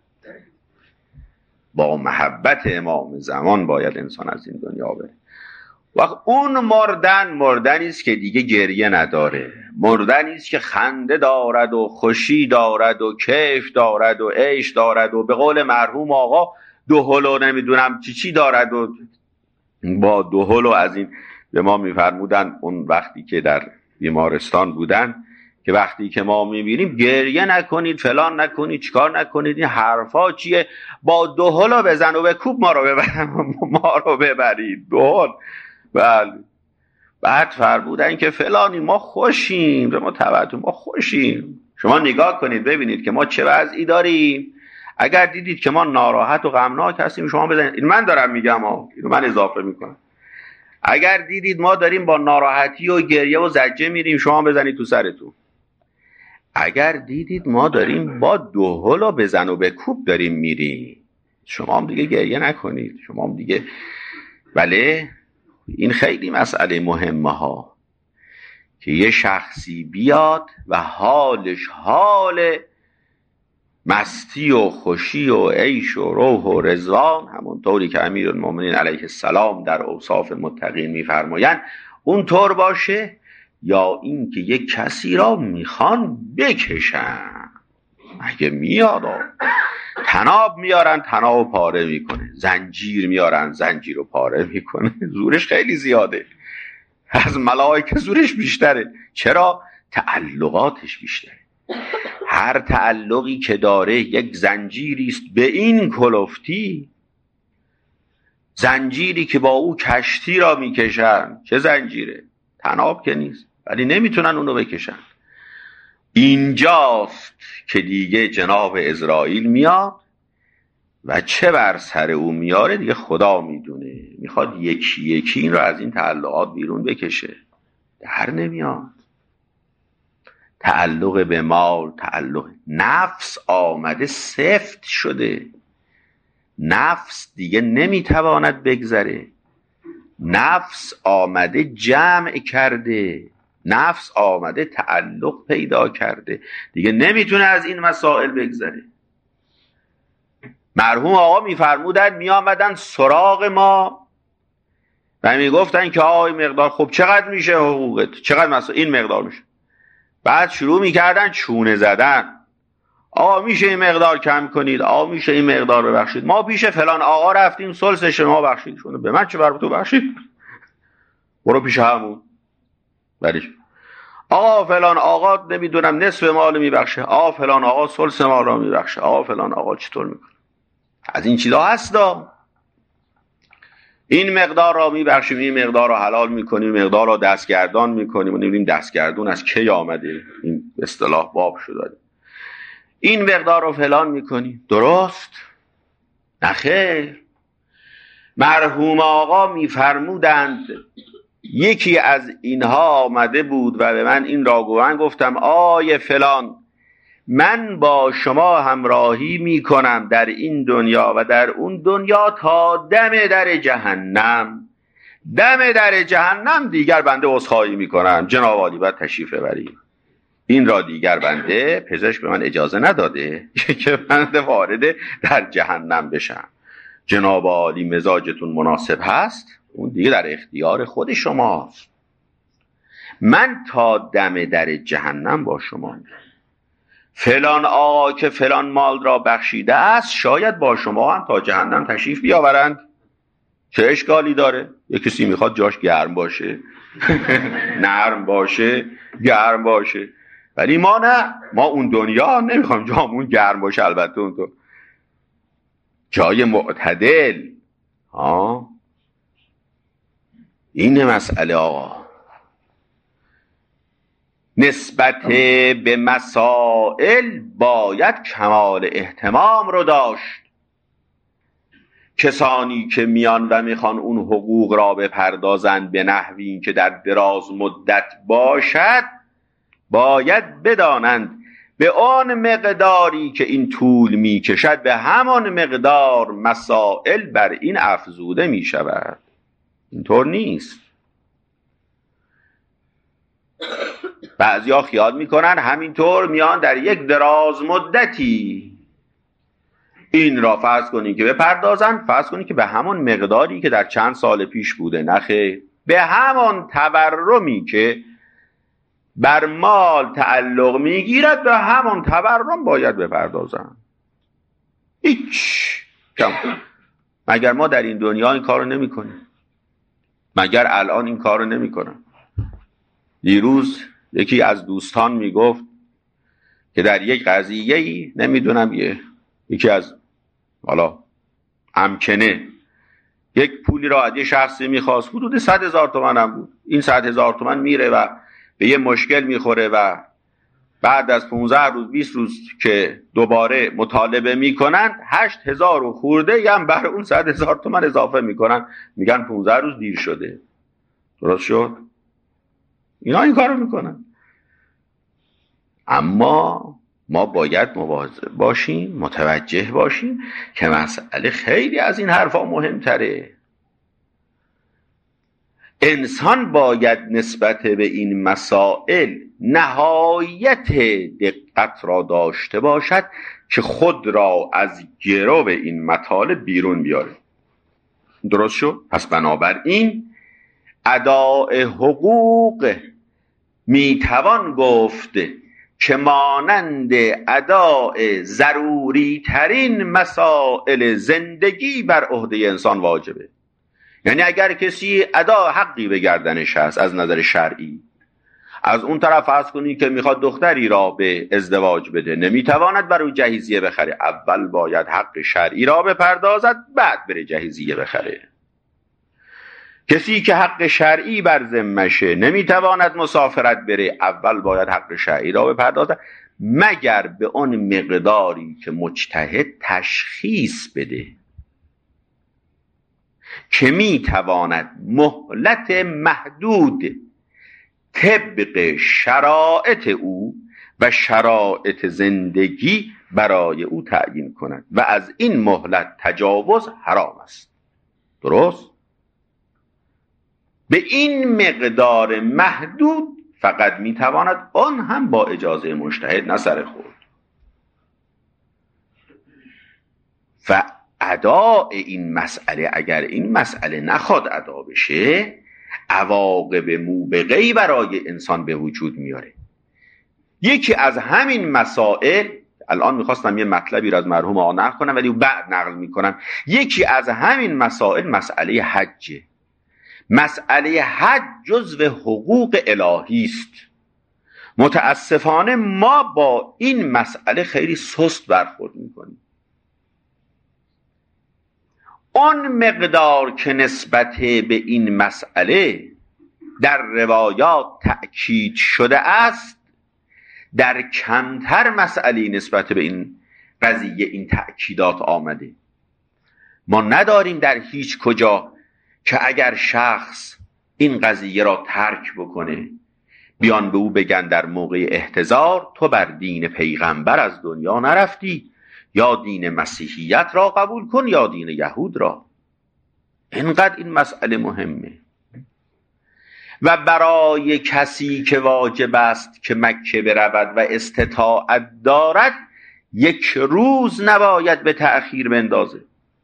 با محبت امام زمان باید انسان از این دنیا بره. وقت اون مردنی است که دیگه گریه نداره، مردنی است که خنده دارد و خوشی دارد و کیف دارد و عیش دارد و به قول مرحوم آقا دهل و نمیدونم چی دارد. و با دهل و از این به ما میفرمودن اون وقتی که در بیمارستان بودن که وقتی که ما میبینیم گریه نکنید، فلان نکنید، چیکار نکنید، این حرفا چیه؟ با دهل بزن و به کوب ما رو ببرید دهل. بله. بعد فرمودن که فلانی ما خوشیم، به ما توجه، ما خوشیم. شما نگاه کنید ببینید که ما چه وضعی داریم. اگر دیدید که ما ناراحت و غمناک هستیم شما بزنید. این من دارم میگم ها، اینو من اضافه میکنم. اگر دیدید ما داریم با ناراحتی و گریه و زجه میریم شما بزنید تو سرتون. اگر دیدید ما داریم با دهل و بزن و به کوب داریم میریم شما هم دیگه گریه نکنید، شما هم دیگه. بله این خیلی مسئله مهمه ها که یه شخصی بیاد و حالش حال مستی و خوشی و عیش و روح و رضوان، همونطوری که امیرالمومنین علیه السلام در اوصاف متقین میفرمایند اونطور باشه، یا این که یک کسی را میخوان بکشن. اگه میاد تناب میارن تناب پاره میکنه، زنجیر میارن زنجیر رو پاره میکنه. زورش خیلی زیاده، از ملائکه زورش بیشتره. چرا؟ تعلقاتش بیشتره. هر تعلقی که داره یک زنجیری است به این کلفتی، زنجیری که با او کشتی را میکشن. چه زنجیره؟ تناب که نیست، ولی نمیتونن اونو بکشن. اینجاست که دیگه جناب عزرائیل میاد و چه بر سر او میاره دیگه خدا میدونه. میخواد یکی یکی این رو از این تعلقات بیرون بکشه، در نمیاد. تعلق به مال، تعلق نفس آمده سفت شده، نفس دیگه نمیتواند بگذره، نفس آمده جمع کرده، نفس آمده تعلق پیدا کرده، دیگه نمیتونه از این مسائل بگذره. مرحوم آقا میفرمودن میآمدن سراغ ما و میگفتن که آقای مقدار خب چقدر میشه حقوقت، چقدر مسائل این مقدار میشه. بعد شروع میکردن چونه زدن. آقا میشه این مقدار کم کنید، آقا میشه این مقدار ببخشید، ما پیش فلان آقا رفتیم ثلثش ما بخشید. شونه به من چه بر تو بخشید، برو پیش همون. ولی آقا فلان آقا نمیدونم نصف مال میبخشه، آقا فلان آقا ثلث مال رو میبخشه، آقا فلان آقا چطور میکنه. از این چیزا هستا. این مقدار را میبخشیم، این مقدار را حلال میکنیم، این مقدار را دستگردان میکنیم و نمیدونیم دستگردون از کی آمده، این اصطلاح باب شده. این مقدار رو فلان میکنیم. درست؟ نخیر. مرحوم آقا میفرمودند یکی از اینها آمده بود و به من این را گفت، گفتم آیه فلان من با شما همراهی میکنم در این دنیا و در اون دنیا تا دم در جهنم. دم در جهنم دیگر بنده عذرخواهی میکنم، جناب عالی باید تشریف ببرید. این را دیگر بنده پزشک به من اجازه نداده که بنده وارد در جهنم بشم. جناب عالی مزاجتون مناسب هست، اون دیگه در اختیار خود شماست. من تا دم در جهنم با شما. فلان آقا که فلان مال را بخشیده است شاید با شما هم تا جهنم تشریف بیاورند. چه اشکالی داره؟ یک کسی میخواد جاش گرم باشه نرم باشه، گرم باشه، ولی ما نه، ما اون دنیا نمیخوایم جامون گرم باشه. البته اون تو جای معتدل. این مسئله آقا. نسبت به مسائل باید کمال اهتمام رو داشت. کسانی که میان و میخوان اون حقوق را بپردازند به نحوی که در دراز مدت باشد، باید بدانند به آن مقداری که این طول میکشد به همان مقدار مسائل بر این افزوده میشود. اینطور نیست. بعضیا خیال میکنن همینطور میان در یک دراز مدتی این را فرض کنید که بپردازن، فرض کنید که به همون مقداری که در چند سال پیش بوده. نخیر، به همان تورمی که بر مال تعلق میگیرد به همان تورم باید بپردازن. هیچ کم. مگر ما در این دنیا این کار رو نمی کنیم؟ مگر الان این کار رو نمی کنم؟ دیروز یکی از دوستان میگفت که در یک قضیه‌ای نمیدونم یکی از حالا امکنه یک پولی را از یه شخصی میخواست، حدود 100,000 تومان هم بود. این 100,000 تومان میره و به یه مشکل میخوره و بعد از 15 روز 20 روز که دوباره مطالبه میکنن 8,000 و خورده هم بر اون 100,000 تومان اضافه میکنن، میگن 15 روز دیر شده. درست شد؟ اینا این کارو میکنن. اما ما باید مواظب باشیم، متوجه باشیم که مسئله خیلی از این حرفا مهمتره. انسان باید نسبت به این مسائل نهایت دقت را داشته باشد که خود را از گرو این مطالب بیرون بیاره. درست شد؟ پس بنابراین اداء حقوق میتوان گفت که مانند اداء ضروری ترین مسائل زندگی بر عهده انسان واجبه. یعنی اگر کسی ادا حقی به گردنش هست از نظر شرعی، از اون طرف فرض کنی که میخواد دختری را به ازدواج بده، نمیتواند برای جهیزیه بخره، اول باید حق شرعی را بپردازد بعد بره جهیزیه بخره. کسی که حق شرعی بر ذمشه نمیتواند مسافرت بره، اول باید حق شرعی را بپردازد مگر به آن مقداری که مجتهد تشخیص بده که میتواند مهلت محدود طبق شرایط او و شرایط زندگی برای او تعیین کند و از این مهلت تجاوز حرام است. درست؟ به این مقدار محدود فقط میتواند، آن هم با اجازه مجتهد، نه سر خورد. و اداء این مسئله، اگر این مسئله نخواد ادا بشه، عواقب موبقه‌ای برای انسان به وجود میاره. یکی از همین مسائل، الان میخواستم یه مطلبی را از مرحوم آقا نقل کنم ولی بعد نقل میکنم، یکی از همین مسائل مسئله حجه. مسئله حج جزو حقوق الهی است. متاسفانه ما با این مسئله خیلی سست برخورد میکنیم. اون مقدار که نسبت به این مسئله در روایات تأکید شده است، در کمتر مسئله نسبت به این قضیه این تأکیدات آمده. ما نداریم در هیچ کجا که اگر شخص این قضیه را ترک بکنه بیان به او بگن در موقع احتضار تو بر دین پیغمبر از دنیا نرفتی، یا دین مسیحیت را قبول کن یا دین یهود را. اینقدر این مسئله مهمه. و برای کسی که واجب است که مکه برود و استطاعت دارد 1 روز نباید به تأخیر بندازه.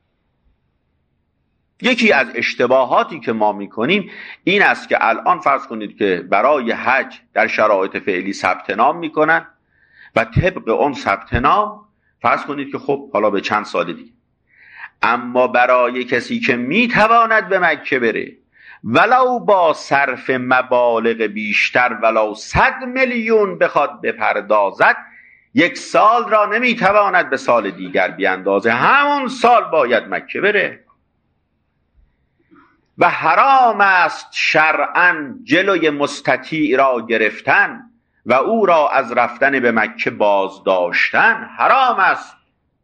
یکی از اشتباهاتی که ما میکنیم این است که الان فرض کنید که برای حج در شرایط فعلی ثبت نام میکنن و طبق اون ثبت نام فرض کنید که خب حالا به چند سال دیگه اما برای کسی که میتواند به مکه بره ولو با صرف مبالغ بیشتر ولو 100 میلیون بخواد بپردازد، 1 سال را نمیتواند به سال دیگر بیاندازه، همون سال باید مکه بره. و حرام است شرعاً جلوی مستطیع را گرفتن و او را از رفتن به مکه باز داشتن. حرام است،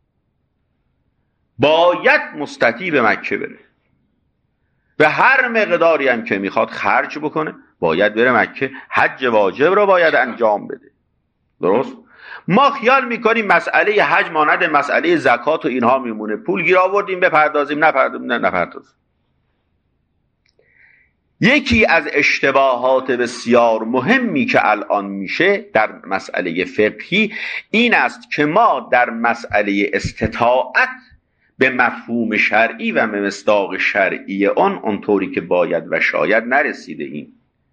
باید مستطیع به مکه بره، به هر مقداری هم که میخواد خرج بکنه باید بره مکه، حج واجب رو باید انجام بده. درست؟ ما خیال میکنیم مسئله حج مانند مسئله زکات و اینها میمونه، پول گیر آوردیم بپردازیم، نپردازیم. یکی از اشتباهات بسیار مهمی که الان میشه در مسئله فقهی این است که ما در مسئله استطاعت به مفهوم شرعی و به مصداق شرعی اونطوری که باید و شاید نرسیده ایم.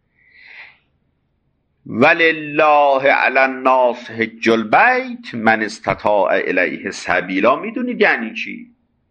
ولله علی الناس حج البیت من استطاع الیه سبیلا. میدونید یعنی چی؟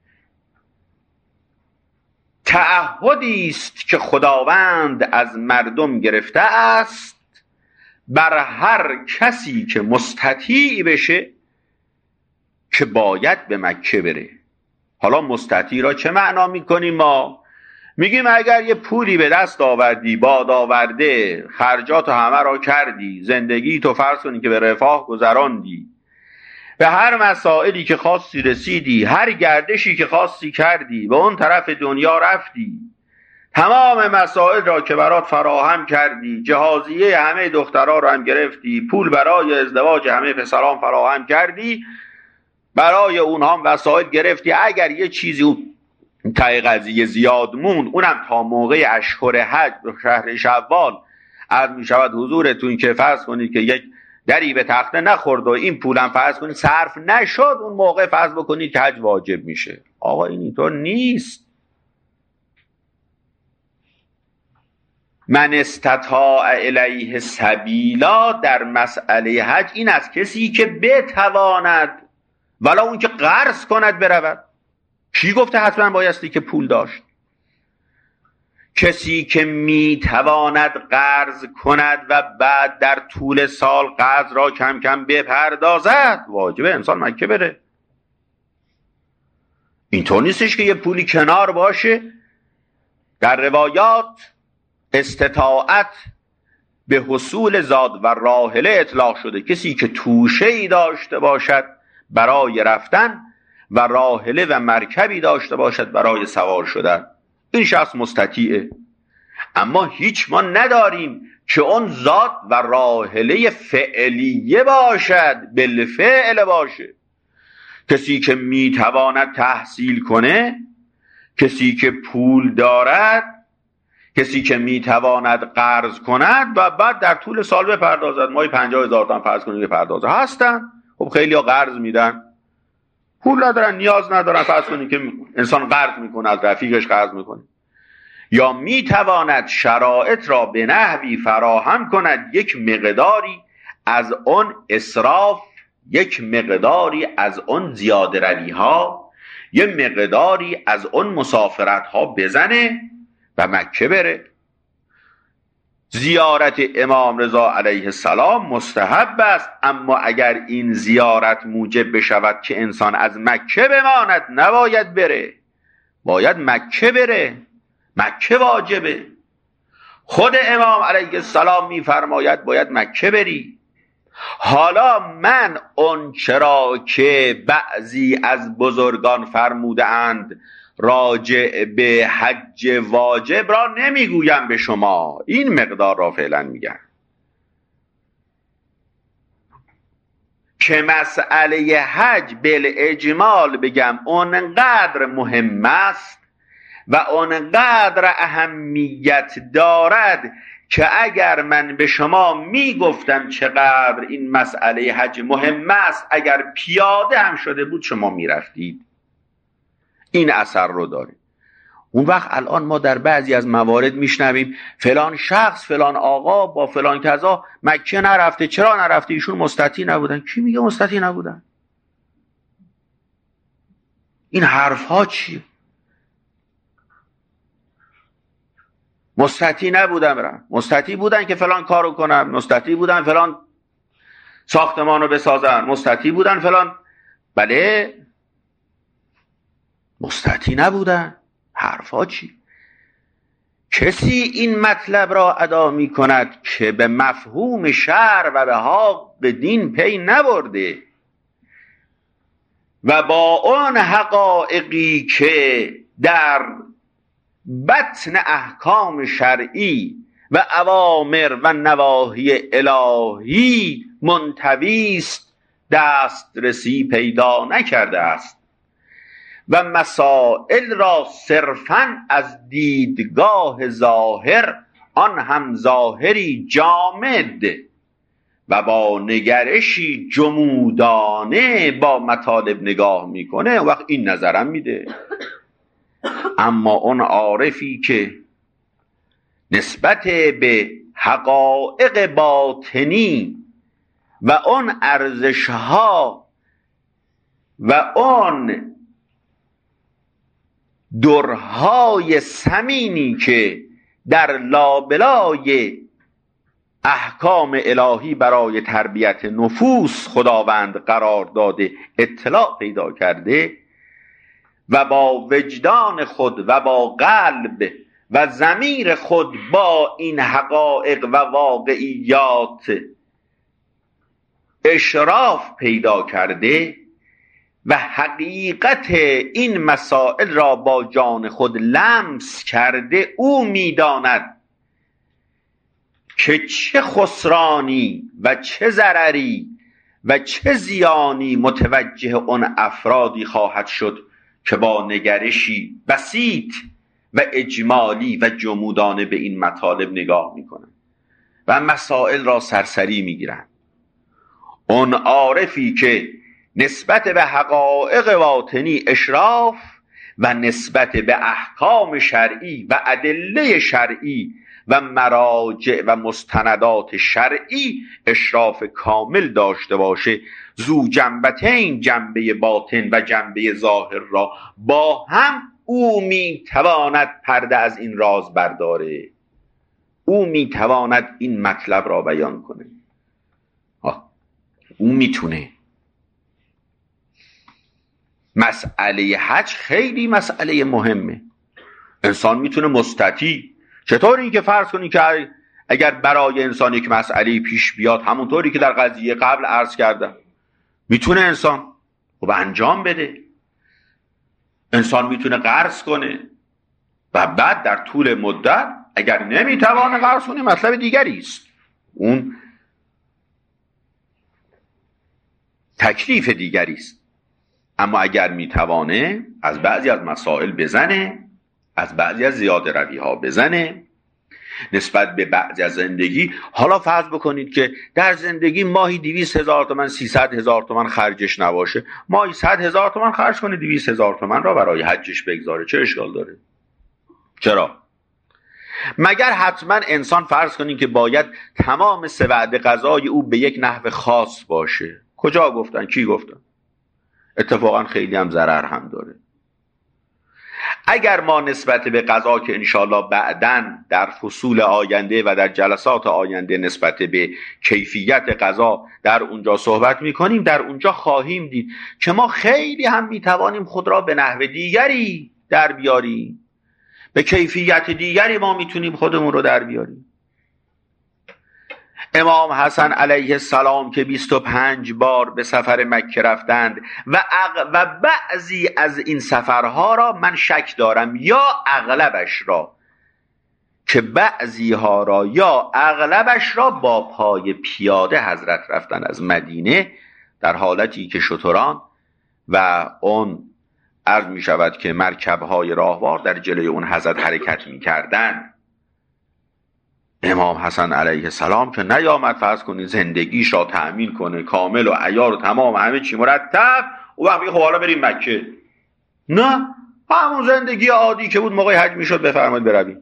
تعهدی است که خداوند از مردم گرفته است بر هر کسی که مستطیع بشه که باید به مکه بره. حالا مستطیع را چه معنا میکنیم؟ ما میگیم اگر یه پولی به دست آوردی، باد آورده، خرجات همه را کردی، زندگی تو فرض کنی که به رفاه گذراندی، به هر مسائلی که خواستی رسیدی، هر گردشی که خواستی کردی، به اون طرف دنیا رفتی، تمام مسائل را که برات فراهم کردی، جهازیه همه دخترها را هم گرفتی، پول برای ازدواج همه پسران فراهم کردی، برای اونها هم وسایل گرفتی، اگر یه چیزی تای قضیه زیاد موند، اونم تا موقع اشهر حج شهر شوال عرض می شود حضورتون که فرض کنید که یک دری به تخته نخورد و این پولم فرض کنید صرف نشد، اون موقع فرض بکنید که حج واجب میشه. آقا این اینطور نیست. من استطاع الیه سبیلا در مسئله حج این است کسی که بتواند، ولی اون که قرض کند برود. کی گفته حتما بایستی که پول داشت؟ کسی که میتواند قرض کند و بعد در طول سال قرض را کم کم بپردازد، واجبه انسان مکه بره. اینطور نیستش که یه پولی کنار باشه. در روایات استطاعت به حصول زاد و راحله اطلاق شده، کسی که توشه ای داشته باشد برای رفتن و راحله و مرکبی داشته باشد برای سوار شدن، این شخص مستطیعه. اما هیچ ما نداریم که اون زاد و راحله فعلیه باشد، بالفعل باشه. کسی که میتواند تحصیل کنه، کسی که پول دارد، کسی که میتواند قرض کند و بعد در طول سال بپردازد. ماهی 50,000 تومان فرض کنید بپردازه هستن. خب خیلی ها قرض میدن، پول ندارن، نیاز ندارن. فرض کنید که انسان قرض میکنه، از رفیقش قرض میکنه، یا میتواند شرایط را به نحوی فراهم کند یک مقداری از اون اسراف، یک مقداری از اون زیاده روی ها، یک مقداری از اون مسافرت ها بزنه و مکه بره. زیارت امام رضا علیه السلام مستحب است، اما اگر این زیارت موجب بشود که انسان از مکه بماند نباید بره، باید مکه بره. مکه واجبه. خود امام علیه السلام میفرماید باید مکه بری. حالا من اون چرا که بعضی از بزرگان فرموده اند راجع به حج واجب را نمیگویم به شما، این مقدار را فعلا میگم که مسئله حج بالاجمال بگم اونقدر مهم است و اونقدر اهمیت دارد که اگر من به شما میگفتم چقدر این مسئله حج مهم است، اگر پیاده هم شده بود شما میرفتید. این اثر رو داره. اون وقت الان ما در بعضی از موارد میشنویم فلان شخص، فلان آقا با فلان کذا مکه نرفته. چرا نرفته؟ ایشون مستطیع نبودن. کی میگه مستطیع نبودن؟ این حرف ها چیه؟ مستطیع نبودن برن، مستطیع بودن که فلان کارو کنن، مستطیع بودن فلان ساختمانو بسازن، مستطیع بودن فلان، بله مستطیع نبودن. حرفا چی؟ کسی این مطلب را ادا می کند که به مفهوم شرع و به حق به دین پی نبرده و با آن حقایقی که در بطن احکام شرعی و اوامر و نواهی الهی منطوی است دسترسی پیدا نکرده است و مسائل را صرفاً از دیدگاه ظاهر، آن هم ظاهری جامد و با نگرشی جمودانه با مطالب نگاه میکنه، وقت این نظرم میده. اما اون عارفی که نسبت به حقایق باطنی و آن ارزشها و آن درهای ثمینی که در لابلای احکام الهی برای تربیت نفوس خداوند قرار داده اطلاع پیدا کرده و با وجدان خود و با قلب و ضمیر خود با این حقایق و واقعیات اشراف پیدا کرده و حقیقت این مسائل را با جان خود لمس کرده، او میداند که چه خسرانی و چه ضرری و چه زیانی متوجه اون افرادی خواهد شد که با نگرشی بسیط و اجمالی و جمودانه به این مطالب نگاه میکنن و مسائل را سرسری میگیرن. اون عارفی که نسبت به حقایق باطنی اشراف و نسبت به احکام شرعی و ادله شرعی و مراجع و مستندات شرعی اشراف کامل داشته باشه، ذو جنبتین، جنبه باطن و جنبه ظاهر را با هم، او میتواند پرده از این راز برداره، او میتواند این مطلب را بیان کنه، او میتونه. مسئله حج خیلی مسئله مهمه. انسان میتونه مستطیع، چطور این که فرض کنی که اگر برای انسان یک مسئله پیش بیاد، همونطوری که در قضیه قبل عرض کردم، میتونه انسان خب انجام بده، انسان میتونه قرض کنه و بعد در طول مدت اگر نمیتوانه قرض کنه مطلب دیگری است، اون تکلیف دیگری است. اما اگر میتوانه از بعضی از مسائل بزنه، از بعضی از زیاده روی ها بزنه نسبت به بعضی از زندگی. حالا فرض بکنید که در زندگی ماهی 200,000 تومان 300,000 تومان خرجش نباشه، ماهی 100,000 تومان خرج کنه، 200,000 تومان را برای حجش بگذاره، چه اشکال داره؟ چرا؟ مگر حتما انسان فرض کنید که باید تمام 3 وعده غذای او به یک نحو خاص باشه؟ کجا گفتن؟ کی گفتن؟ اتفاقا خیلی هم ضرر هم داره. اگر ما نسبت به غذا که انشاءالله بعداً در فصول آینده و در جلسات آینده نسبت به کیفیت غذا در اونجا صحبت میکنیم، در اونجا خواهیم دید که ما خیلی هم میتوانیم خود را به نحو دیگری در بیاریم، به کیفیت دیگری ما میتونیم خودمون رو در بیاریم. امام حسن علیه السلام که 25 بار به سفر مکه رفتند و بعضی از این سفرها را من شک دارم یا اغلبش را، که بعضی ها را یا اغلبش را با پای پیاده حضرت رفتن از مدینه، در حالتی که شتران و اون عرض می شود که مرکبهای راهوار در جلوی اون حضرت حرکت می کردن. امام حسن علیه السلام که نیامد فرض کنید زندگیش را تأمین کنه کامل و عیار و تمام همه چی مرتب، او وقت خب حالا بریم مکه، نه، همون زندگی عادی که بود موقع حج میشد بفرمایید برویم،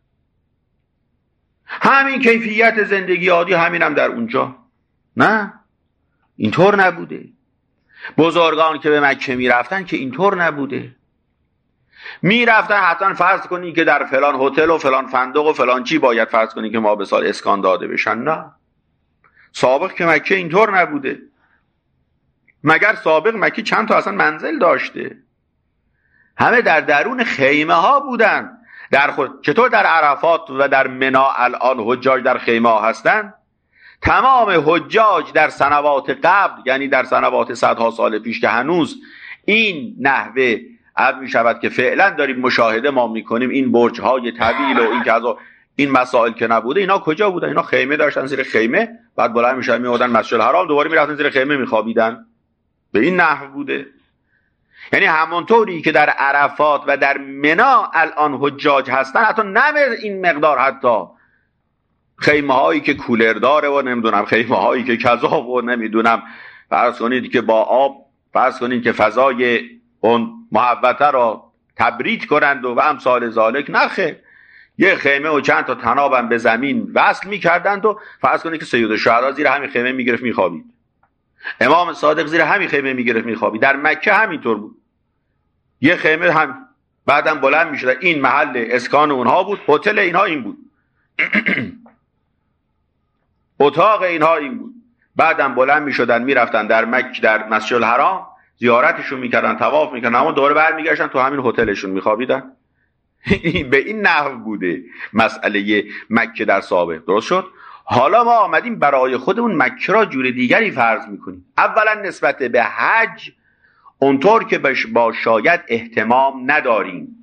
همین کیفیت زندگی عادی همین هم در اونجا. نه، اینطور نبوده. بزرگان که به مکه میرفتن که اینطور نبوده. میرفتن حتما فرض کنی که در فلان هتل و فلان فندق و فلان چی باید فرض کنی که ما به سال اسکان داده بشن. نه، سابق که مکه اینطور نبوده. مگر سابق مکه چند تا اصلا منزل داشته؟ همه در درون خیمه ها بودن. چطور در عرفات و در منی الان حجاج در خیمه ها هستن؟ تمام حجاج در سنوات قبل، یعنی در سنوات صدها سال پیش که هنوز این نحوه می شود که فعلا داریم مشاهده ما میکنیم، این برج های طویل و این کذا، این مسائل که نبوده، اینا کجا بودن؟ اینا خیمه داشتن، زیر خیمه، بعد بلند میشدن میادن مسجد الحرام، دوباره میرفتن زیر خیمه میخوابیدن. به این نحو بوده. یعنی همونطوری که در عرفات و در منی الان حجاج هستن، حتی نه این مقدار، حتی خیمه هایی که کولر داره و نمیدونم خیمه هایی که کذا و نمیدونم، فرض کنید که با آب، فرض کنید که فضای اون محوطه را تبرید کنند و امثال ذالک. نخه، یه خیمه و چند تا طنابم به زمین وصل میکردند و فرض کنید که سید الشهدا زیر همین خیمه میگرفت میخوابید، امام صادق زیر همین خیمه میگرفت میخوابید. در مکه همینطور بود، یه خیمه هم بعدم بلند میشد، این محل اسکان اونها بود، هتل اینها این بود اتاق اینها این بود. بعدم بلند میشدن میرفتن در مکه، در مسجد الحرام زیارتشون میکردن، طواف میکردن، اما دوباره برمیگشتن تو همین هتلشون میخوابیدن. به این نحو بوده مسئله مکه در سابق. درست شد؟ حالا ما آمدیم برای خودمون مکه را جور دیگری فرض میکنیم. اولا نسبت به حج اونطور که با شاید اهتمام نداریم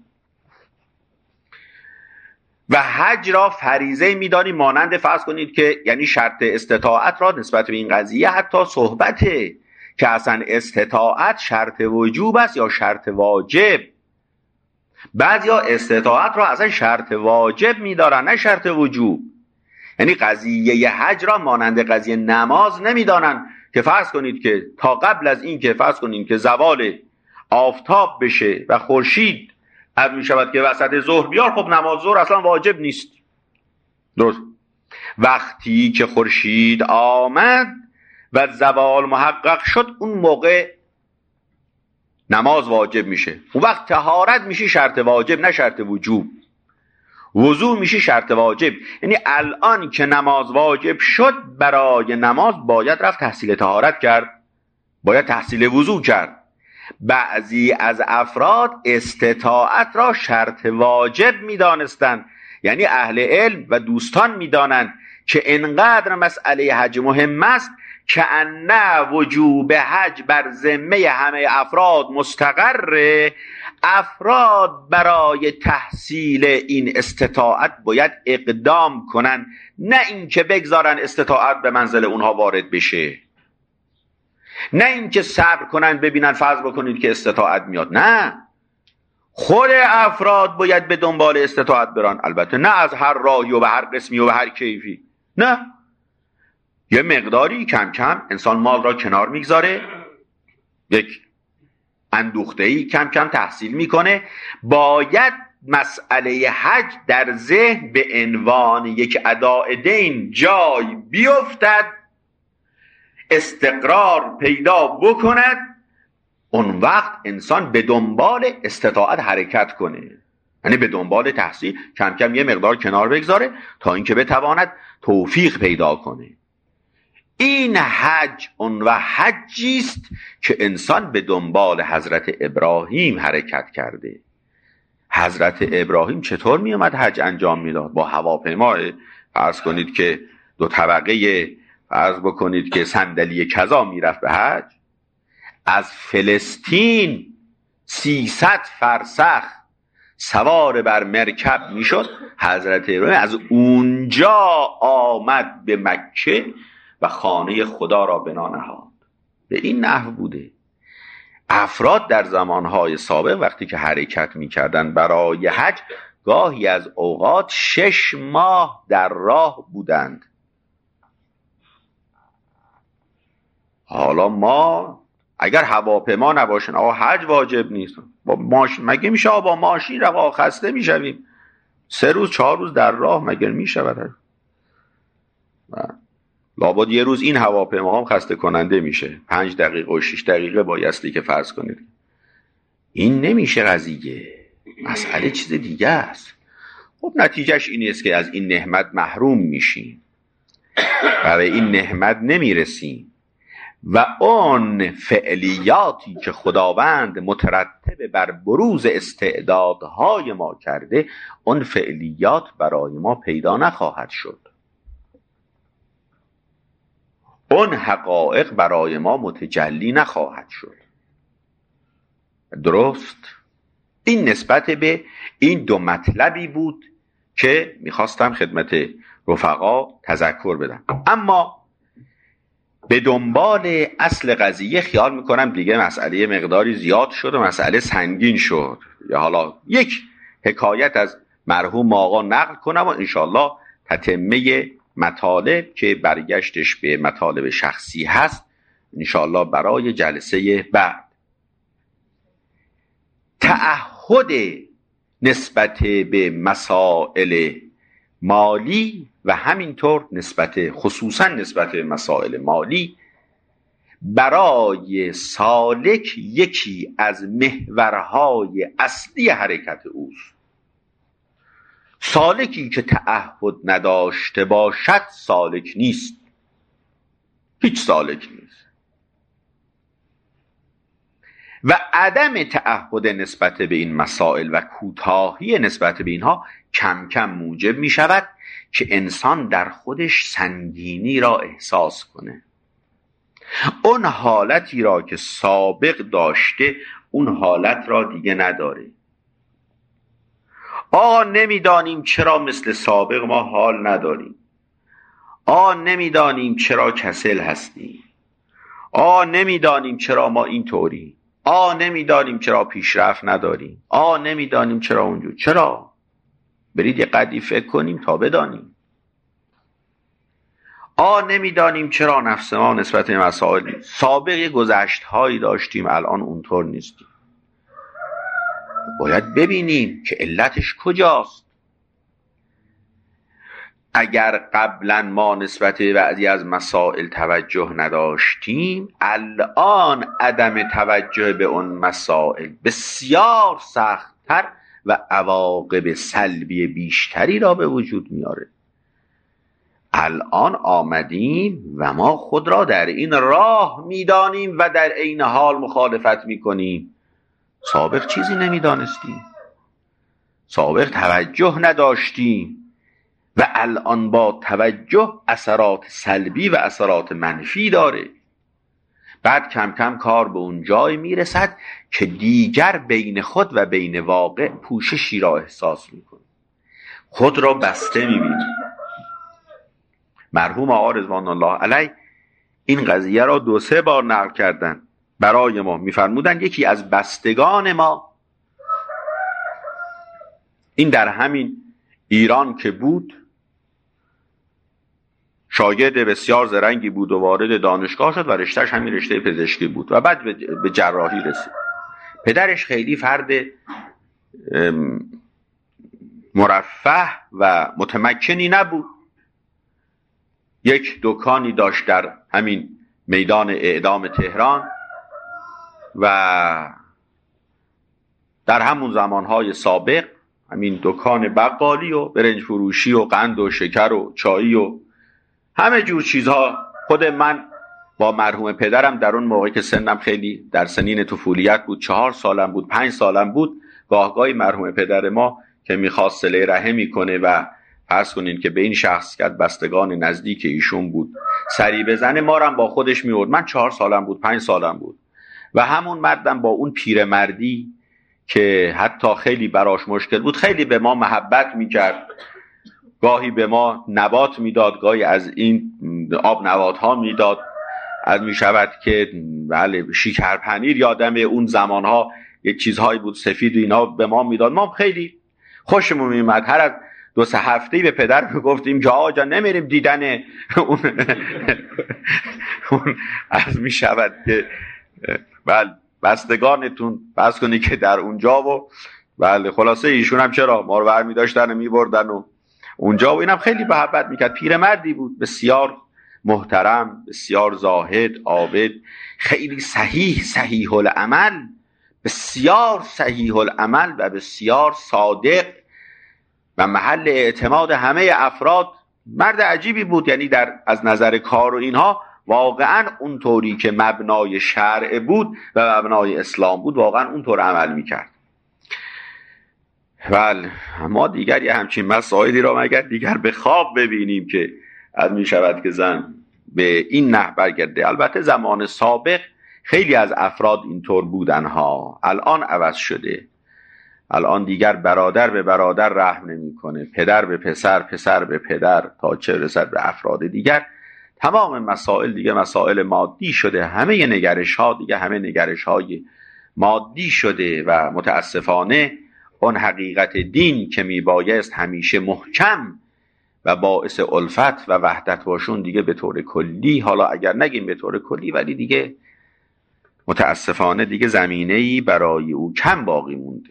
و حج را فریضه میدانیم، مانند فرض کنید که یعنی شرط استطاعت را نسبت به این قضیه حتی صحبته که اصلا استطاعت شرط وجوب است یا شرط واجب. بعضیا استطاعت را اصلا شرط واجب میدارن نه شرط وجوب. یعنی قضیه حج را مانند قضیه نماز نمیدانن که فرض کنید که تا قبل از این که فرض کنید که زوال آفتاب بشه و خورشید از می شود که وسط ظهر بیار، خب نماز ظهر اصلا واجب نیست. درست؟ وقتی که خورشید آمد و زوال محقق شد، اون موقع نماز واجب میشه. اون وقت طهارت میشه شرط واجب نه شرط وجوب. وضو میشه شرط واجب. یعنی الان که نماز واجب شد، برای نماز باید رفت تحصیل طهارت کرد، باید تحصیل وضو کرد. بعضی از افراد استطاعت را شرط واجب میدانستند، یعنی اهل علم و دوستان میدانند که انقدر مسئله حج مهم است که ان وجوب حج بر ذمه همه افراد مستقره. افراد برای تحصیل این استطاعت باید اقدام کنن، نه اینکه بگذارن استطاعت به منزل اونها وارد بشه، نه اینکه صبر کنن ببینن فرض بکنید که استطاعت میاد. نه، خود افراد باید به دنبال استطاعت برن، البته نه از هر راهی و به هر قسمی و به هر کیفی، نه، یه مقداری کم کم انسان مال را کنار میگذاره، یک اندوخته‌ای کم کم تحصیل میکنه. باید مسئله حج در ذهن به عنوان یک اداء دین جای بیفتد، استقرار پیدا بکند. اون وقت انسان به دنبال استطاعت حرکت کنه، یعنی به دنبال تحصیل کم کم یه مقدار کنار بگذاره تا اینکه بتواند توفیق پیدا کنه. این حج اون و حجی است که انسان به دنبال حضرت ابراهیم حرکت کرده. حضرت ابراهیم چطور می اومد حج انجام میداد؟ با هواپیما، فرض کنید که 2 طبقه، فرض بکنید که صندلی کذا میرفت به حج. از فلسطین 300 فرسخ سوار بر مرکب میشد. حضرت ابراهیم از اونجا آمد به مکه و خانه خدا را بنا نهاد. به این نحو بوده. افراد در زمانهای سابق وقتی که حرکت میکردن برای حج، گاهی از اوقات 6 ماه در راه بودند. حالا ما اگر هواپیما نباشن حج واجب نیست، با ماشین مگه میشه با ماشین راه خسته میشویم 3 روز 4 روز در راه مگه میشود؟ لابد یه روز این هواپیما هم خسته کننده میشه، 5 دقیقه و 6 دقیقه بایستی که فرض کنید. این نمیشه قضیه، مسئله چیز دیگه است. خب نتیجهش این است که از این نعمت محروم میشیم، برای این نعمت نمیرسیم و اون فعلیاتی که خداوند مترتب بر بروز استعدادهای ما کرده، اون فعلیات برای ما پیدا نخواهد شد، اون حقایق برای ما متجلی نخواهد شد. درست؟ این نسبت به این دو مطلبی بود که میخواستم خدمت رفقا تذکر بدم. اما به دنبال اصل قضیه خیال میکنم دیگه مسئله مقداری زیاد شد و مسئله سنگین شد. یا حالا یک حکایت از مرحوم آقا نقل کنم و انشالله تتمه مطالب که برگشتش به مطالب شخصی هست انشالله برای جلسه بعد. تعهد نسبت به مسائل مالی و همینطور خصوصا نسبت به مسائل مالی برای سالک یکی از محورهای اصلی حرکت اوست. سالکی که تعهد نداشته باشد سالک نیست، هیچ سالک نیست. و عدم تعهد نسبت به این مسائل و کوتاهی نسبت به اینها کم کم موجب می شود که انسان در خودش سنگینی را احساس کنه. اون حالتی را که سابق داشته اون حالت را دیگه نداره. نمیدانیم چرا مثل سابق ما حال نداریم. نمیدانیم چرا کسل هستیم. نمیدانیم چرا ما اینطوری. نمیدانیم چرا پیشرفت نداریم. نمیدانیم چرا اونجور. چرا؟ برید یه قدری فکر کنیم تا بدانیم. نمیدانیم چرا نفس ما نسبت به مسائل سابق گذشت هایی داشتیم الان اونطور نیستیم. باید ببینیم که علتش کجاست. اگر قبلا ما نسبت به بعضی از مسائل توجه نداشتیم، الان عدم توجه به اون مسائل بسیار سخت‌تر و عواقب سلبی بیشتری را به وجود میاره. الان آمدیم و ما خود را در این راه میدانیم و در عین حال مخالفت میکنیم. سابق چیزی نمیدانستیم، سابق توجه نداشتیم و الان با توجه اثرات سلبی و اثرات منفی داره. بعد کم کم کار به اون جای میرسد که دیگر بین خود و بین واقع پوششی را احساس میکنه، خود را بسته میبینه. مرحوم آقا رضوان الله علیه این قضیه را 2-3 بار نقل کردن برای ما. میفرمودن یکی از بستگان ما، این در همین ایران که بود، شاگرد بسیار زرنگی بود و وارد دانشگاه شد و رشتهش همین رشته پزشکی بود و بعد به جراحی رسید. پدرش خیلی فرد مرفه و متمکنی نبود. یک دکانی داشت در همین میدان اعدام تهران و در همون زمانهای سابق همین دکان بقالی و برنج فروشی و قند و شکر و چایی و همه جور چیزها. خود من با مرحوم پدرم در اون موقع که سنم خیلی در سنین طفولیت بود، 4 سالم بود، 5 سالم بود، گاهگاهی مرحوم پدر ما که میخواست صله رحمی کنه و فرض کنین که به این شخص که بستگان نزدیک ایشون بود سری بزنه، ما رو با خودش میورد. من 4 سالم بود، 5 سالم بود و همون مردم با اون پیرمردی که حتی خیلی براش مشکل بود خیلی به ما محبت میکرد. گاهی به ما نبات میداد، گاهی از این آب نبات ها میداد. از میشود که بله شکرپنیر، یادم اون زمانها یک چیزهایی بود سفید و اینا به ما میداد. ما خیلی خوشمون میومد. هر از 2-3 هفته‌ای به پدر میگفتیم که آقا جان نمیریم دیدن اون از میشود که بله بستگانتون بس کنی که در اونجا و بله خلاصه ایشون هم چرا ما رو برمی داشتن و میبردن و اونجا و اینم خیلی محبت میکرد. پیرمردی بود بسیار محترم، بسیار زاهد، عابد، خیلی صحیح العمل، بسیار صحیح العمل و بسیار صادق و محل اعتماد همه افراد. مرد عجیبی بود، یعنی از نظر کار و اینها واقعا اونطوری که مبنای شرع بود و مبنای اسلام بود واقعا اونطور عمل میکرد. بله، ما دیگر یه همچین مسائلی را مگر دیگر به خواب ببینیم که از می شود که زن به این نحو برگرده. البته زمان سابق خیلی از افراد اینطور بودن ها، الان عوض شده. الان دیگر برادر به برادر رحم نمیکنه، پدر به پسر، پسر به پدر، تا چه رسد به افراد دیگر. تمام مسائل دیگه مسائل مادی شده، همه نگرش ها دیگه همه نگرش های مادی شده و متاسفانه اون حقیقت دین که میبایست همیشه محکم و باعث الفت و وحدت باشون دیگه به طور کلی، حالا اگر نگیم به طور کلی، ولی دیگه متاسفانه دیگه زمینه‌ای برای او کم باقی مونده.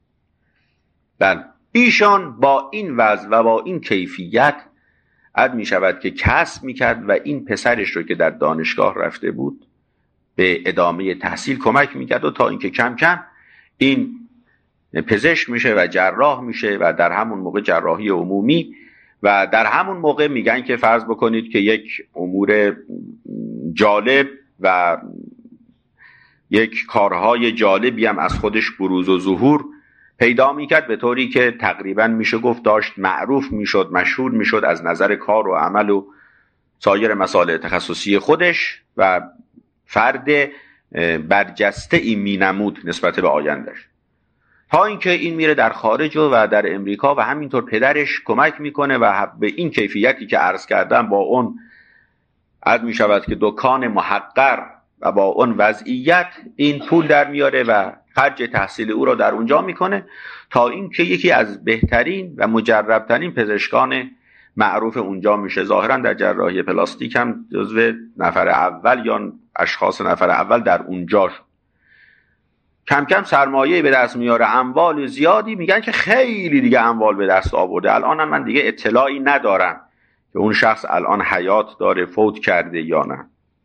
بله، ایشان با این وضع و با این کیفیت عد می شود که کسب می کرد و این پسرش رو که در دانشگاه رفته بود به ادامه تحصیل کمک می کرد و تا اینکه کم کم این پزشک میشه و جراح میشه و در همون موقع جراحی عمومی و در همون موقع میگن که فرض بکنید که یک امور جالب و یک کارهای جالبی هم از خودش بروز و ظهور پیدا میکرد، به طوری که تقریبا میشه گفت داشت معروف میشد، مشهور میشد از نظر کار و عمل و سایر مسائل تخصصی خودش و فرد برجسته ای مینمود نسبت به آیندهش، تا اینکه این میره در خارج و در امریکا و همینطور پدرش کمک میکنه و به این کیفیتی که عرض کردم با اون عد میشود که دکان محقر و با اون وضعیت این پول در میاره و خرج تحصیل او را در اونجا میکنه، تا اینکه یکی از بهترین و مجربترین پزشکان معروف اونجا میشه. ظاهرا در جراحی پلاستیک هم جزو نفر اول یا اشخاص نفر اول در اونجا شد. کم کم سرمایه به دست میاره، اموال زیادی، میگن که خیلی دیگه اموال به دست آورده. الان هم من دیگه اطلاعی ندارم که اون شخص الان حیات داره، فوت کرده یا نه.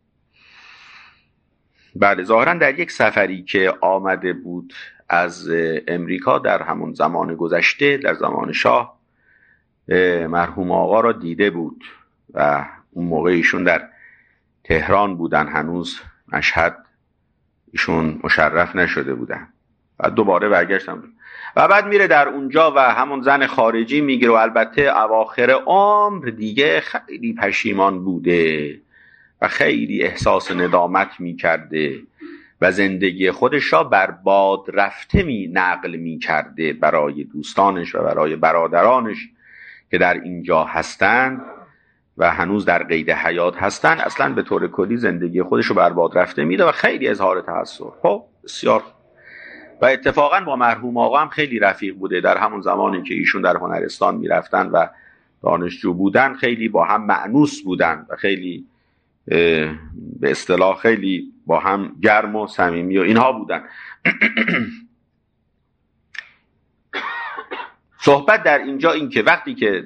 بله، ظاهرا در یک سفری که آمده بود از امریکا در همون زمان گذشته، در زمان شاه، مرحوم آقا را دیده بود و اون موقع ایشون در تهران بودن، هنوز مشهد ایشون مشرف نشده بودن و دوباره برگشتم و بعد میره در اونجا و همون زن خارجی میگیره و البته اواخر عمر دیگه خیلی پشیمان بوده و خیلی احساس ندامت میکرده و زندگی خودش را بر باد رفته نقل میکرده برای دوستانش و برای برادرانش که در اینجا هستند و هنوز در قید حیات هستن. اصلا به طور کلی زندگی خودش رو برباد رفته میده و خیلی اظهار تأثر. خب بسیار. و اتفاقا با مرحوم آقا هم خیلی رفیق بوده. در همون زمانی که ایشون در هنرستان میرفتن و دانشجو بودن خیلی با هم مأنوس بودن و خیلی به اصطلاح خیلی با هم گرم و صمیمی و اینها بودن. صحبت در اینجا این که وقتی که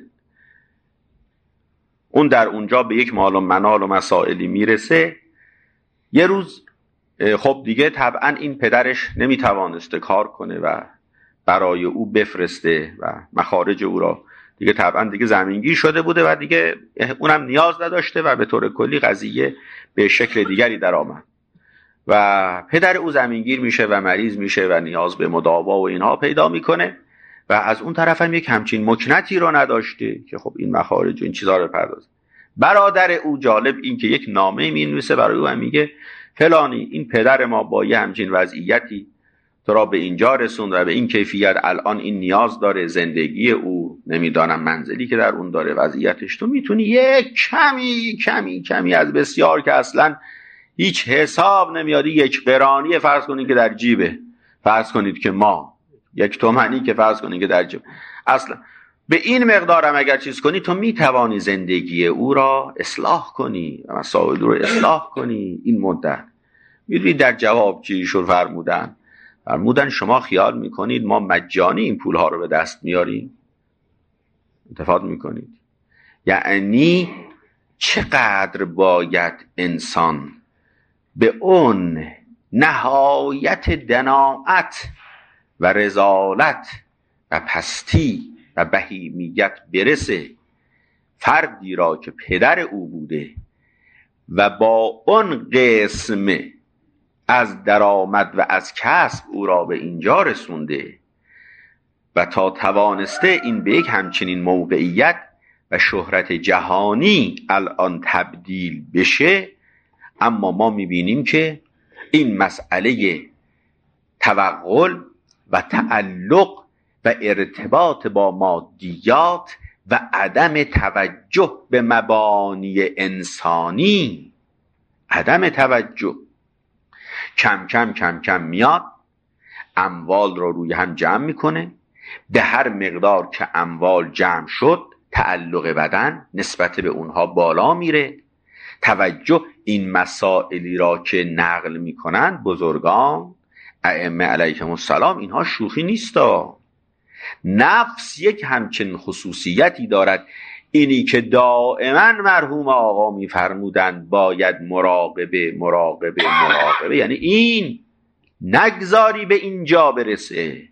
اون در اونجا به یک مال و منال و مسائلی میرسه، یه روز خب دیگه طبعا این پدرش نمیتوانسته کار کنه و برای او بفرسته و مخارج او را دیگه طبعا دیگه زمینگیر شده بوده و دیگه اونم نیاز نداشته و به طور کلی قضیه به شکل دیگری در آمد و پدر او زمینگیر میشه و مریض میشه و نیاز به مداوا و اینها پیدا میکنه و از اون طرف هم یک همچین مکنتی رو نداشته که خب این مخارج و این چیزا رو بپردازه. برادر او جالب این که یک نامه مینویسه برای او، هم میگه فلانی این پدر ما با یه همچین وضعیتی تو را به اینجا رسوند و به این کیفیت الان این نیاز داره، زندگی او نمیدانم منزلی که در اون داره، وضعیتش، تو میتونی یک کمی از بسیار که اصلا هیچ حساب نمیادی، یک قرانی فرض کنید که در جیبه، فرض کنید که ما یک تومانی که فرض کنید که در جیب، اصلا به این مقدارم اگر چیز کنی تو میتوانی زندگی او را اصلاح کنی و مسائل رو اصلاح کنی. این مدت میدونید در جواب چی شد؟ فرمودن شما خیال میکنید ما مجانی این پولها رو به دست میاریم؟ اتفاق میکنید؟ یعنی چقدر باید انسان به اون نهایت دناعت و رذالت و پستی و بهیمیت برسه، فردی را که پدر او بوده و با اون قسم از درآمد و از کسب او را به اینجا رسونده و تا توانسته این به یک همچنین موقعیت و شهرت جهانی الان تبدیل بشه. اما ما میبینیم که این مسئله توغل و تعلق و ارتباط با مادیات و عدم توجه به مبانی انسانی، عدم توجه، کم کم کم کم میاد اموال رو روی هم جمع میکنه. به هر مقدار که اموال جمع شد تعلق بدن نسبت به اونها بالا میره. توجه این مسائلی را که نقل میکنن بزرگان ائمه علیهم السلام، اینها شوخی نیستا. نفس یک همچنین خصوصیتی دارد، اینی که دائما مرحوم آقا میفرمودند باید مراقبه مراقبه مراقبه، یعنی این نگذاری به اینجا برسه،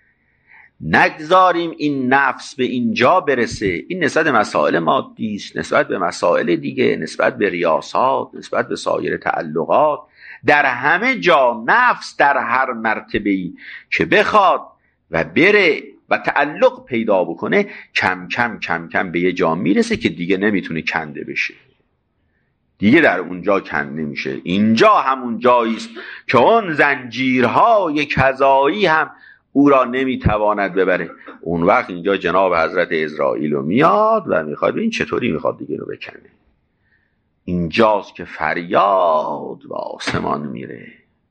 نگذاریم این نفس به اینجا برسه. این نسبت به مسائل مادی است، نسبت به مسائل دیگه، نسبت به ریاست، نسبت به سایر تعلقات، در همه جا نفس در هر مرتبه‌ای که بخواد و بره و تعلق پیدا بکنه کم کم کم کم به یه جا میرسه که دیگه نمیتونه کنده بشه، دیگه در اونجا کنده نمیشه. اینجا همون جایی است که اون زنجیرهای کذایی هم او را نمیتواند ببره. اون وقت اینجا جناب حضرت عزرائیل رو میاد و میخواد این چطوری میخواد دیگه رو بکنه. اینجاست که فریاد و آسمان میره.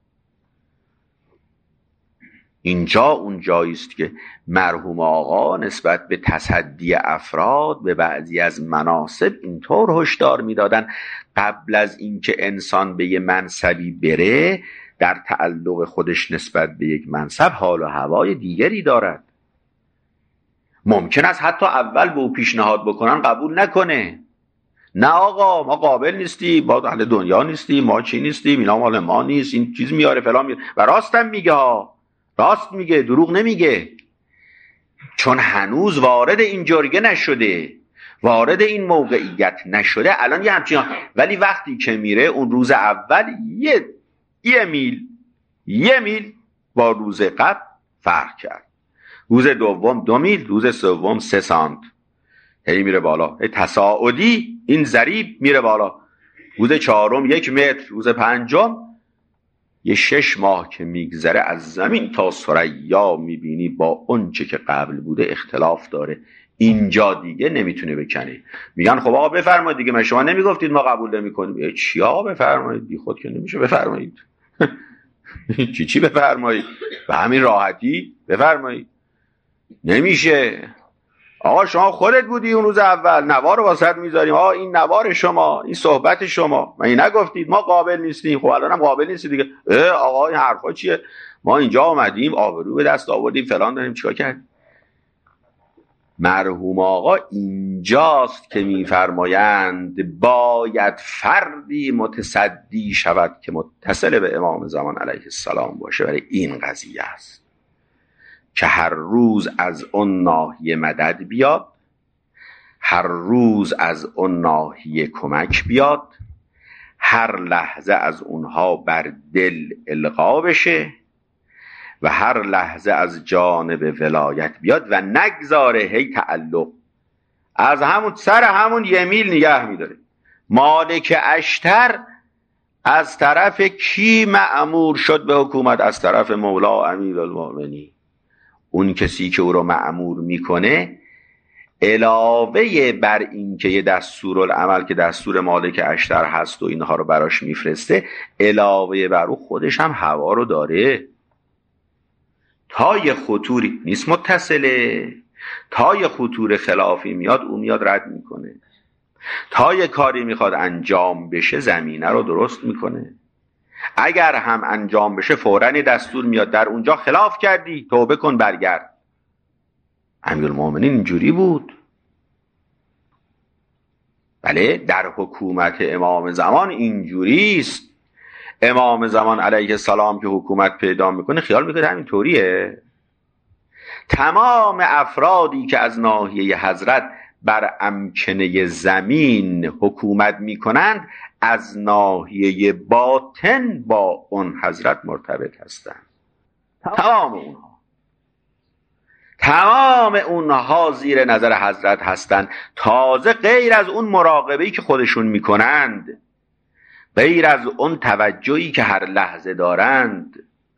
اینجا اون جایی است که مرحوم آقا نسبت به تصدی افراد به بعضی از مناصب اینطور هشدار میدادن قبل از اینکه انسان به یه منصبی بره در تعلق خودش نسبت به یک منصب حال و هوای دیگری دارد. ممکن است حتی اول به او پیشنهاد بکنن قبول نکنه، نه آقا ما قابل نیستیم، ما اهل دنیا نیستیم، ما چی نیستیم، اینا مال ما نیست، این چیز میاره فلان میاره. و راستم میگه ها، راست میگه، دروغ نمیگه، چون هنوز وارد این جرگه نشده، وارد این موقعیت نشده الان یه همچین. ولی وقتی که میره اون روز اول یه میل با روز قبل فرق کرد، روز دوم 2 میل، روز سوم 3 سانت، هی میره بالا، تصاعدی این ضریب میره بالا. روز چهارم 1 متر، روز پنجم یه 6 ماه که میگذره از زمین تا ثریا میبینی با اون چه که قبل بوده اختلاف داره. اینجا دیگه نمیتونه بکنه. میگن خب آقا بفرمایید دیگه، من شما نمیگفتید ما قبول نمیکنیم. چی آقا بفرمایید؟ بی خود که نمیشه بفرمایید. چی بفرمایید؟ به همین راحتی بفرمایید نمیشه. آقا شما خودت بودی اون روز اول، نوار رو واسط میذاریم، آقا این نوار شما، این صحبت شما، من این نگفتید ما قابل نیستیم. خب الان هم قابل نیستی دیگه. آقا این حرفا چیه؟ ما اینجا آمدیم آبرو به دست آوردیم فلان داریم، چیکار کردیم؟ مرحوم آقا اینجاست که میفرمایند باید فردی متصدی شود که متصل به امام زمان علیه السلام باشه. برای این قضیه است که هر روز از اون ناحیه مدد بیاد، هر روز از اون ناحیه کمک بیاد، هر لحظه از اونها بر دل القا بشه و هر لحظه از جانب ولایت بیاد و نگذاره هی تعلق از همون سر همون 1 میل نگه میداره. مالک اشتر از طرف کی مأمور شد به حکومت؟ از طرف مولا امیرالمؤمنین. اون کسی که او رو مأمور میکنه علاوه بر این که یه دستورالعمل که دستور مالک اشتر هست و اینها رو براش میفرسته، علاوه بر او خودش هم هوا رو داره. تا یه خطوری نیست متصله، تا یه خطور خلافی میاد او میاد رد میکنه، تا یه کاری میخواد انجام بشه زمینه رو درست میکنه. اگر هم انجام بشه فوراً دستور میاد در اونجا خلاف کردی توبه کن برگرد. امیرالمومنین اینجوری بود. و بله در حکومت امام زمان اینجوریست. امام زمان علیه السلام که حکومت پیدا میکنه خیال میکنه همین طوریه. تمام افرادی که از ناحیه حضرت بر امکنه زمین حکومت میکنند از ناحیه باطن با اون حضرت مرتبط هستند. تمام اونها زیر نظر حضرت هستند. تازه غیر از اون مراقبه‌ای که خودشون میکنند، غیر از اون توجهی که هر لحظه دارند،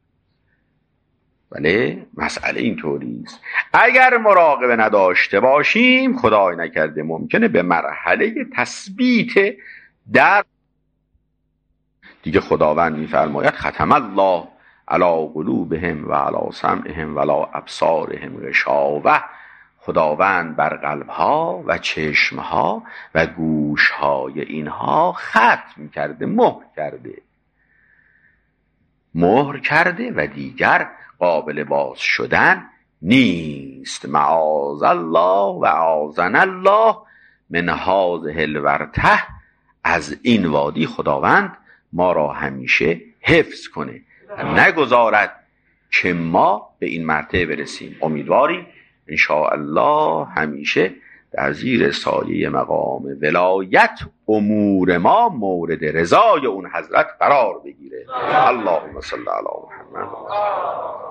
بله مسئله اینطوری است. اگر مراقبه نداشته باشیم خدای نکرده ممکنه به مرحله تثبیت در دیگه خداوند میفرماید ختم الله علی قلوبهم و علی سمعهم و علی ابصارهم غشاوه. خداوند بر قلبها و چشمها و گوشهای اینها ختم کرده، مهر کرده و دیگر قابل باز شدن نیست. معاذ الله و اعاذنا الله من هذه الورطه. از این وادی خداوند ما را همیشه حفظ کنه و نگذارد که ما به این مرتبه برسیم. امیدواریم ان شاء الله همیشه در زیر سایه مقام ولایت امور ما مورد رضای اون حضرت قرار بگیره. اللهم صل علی محمد.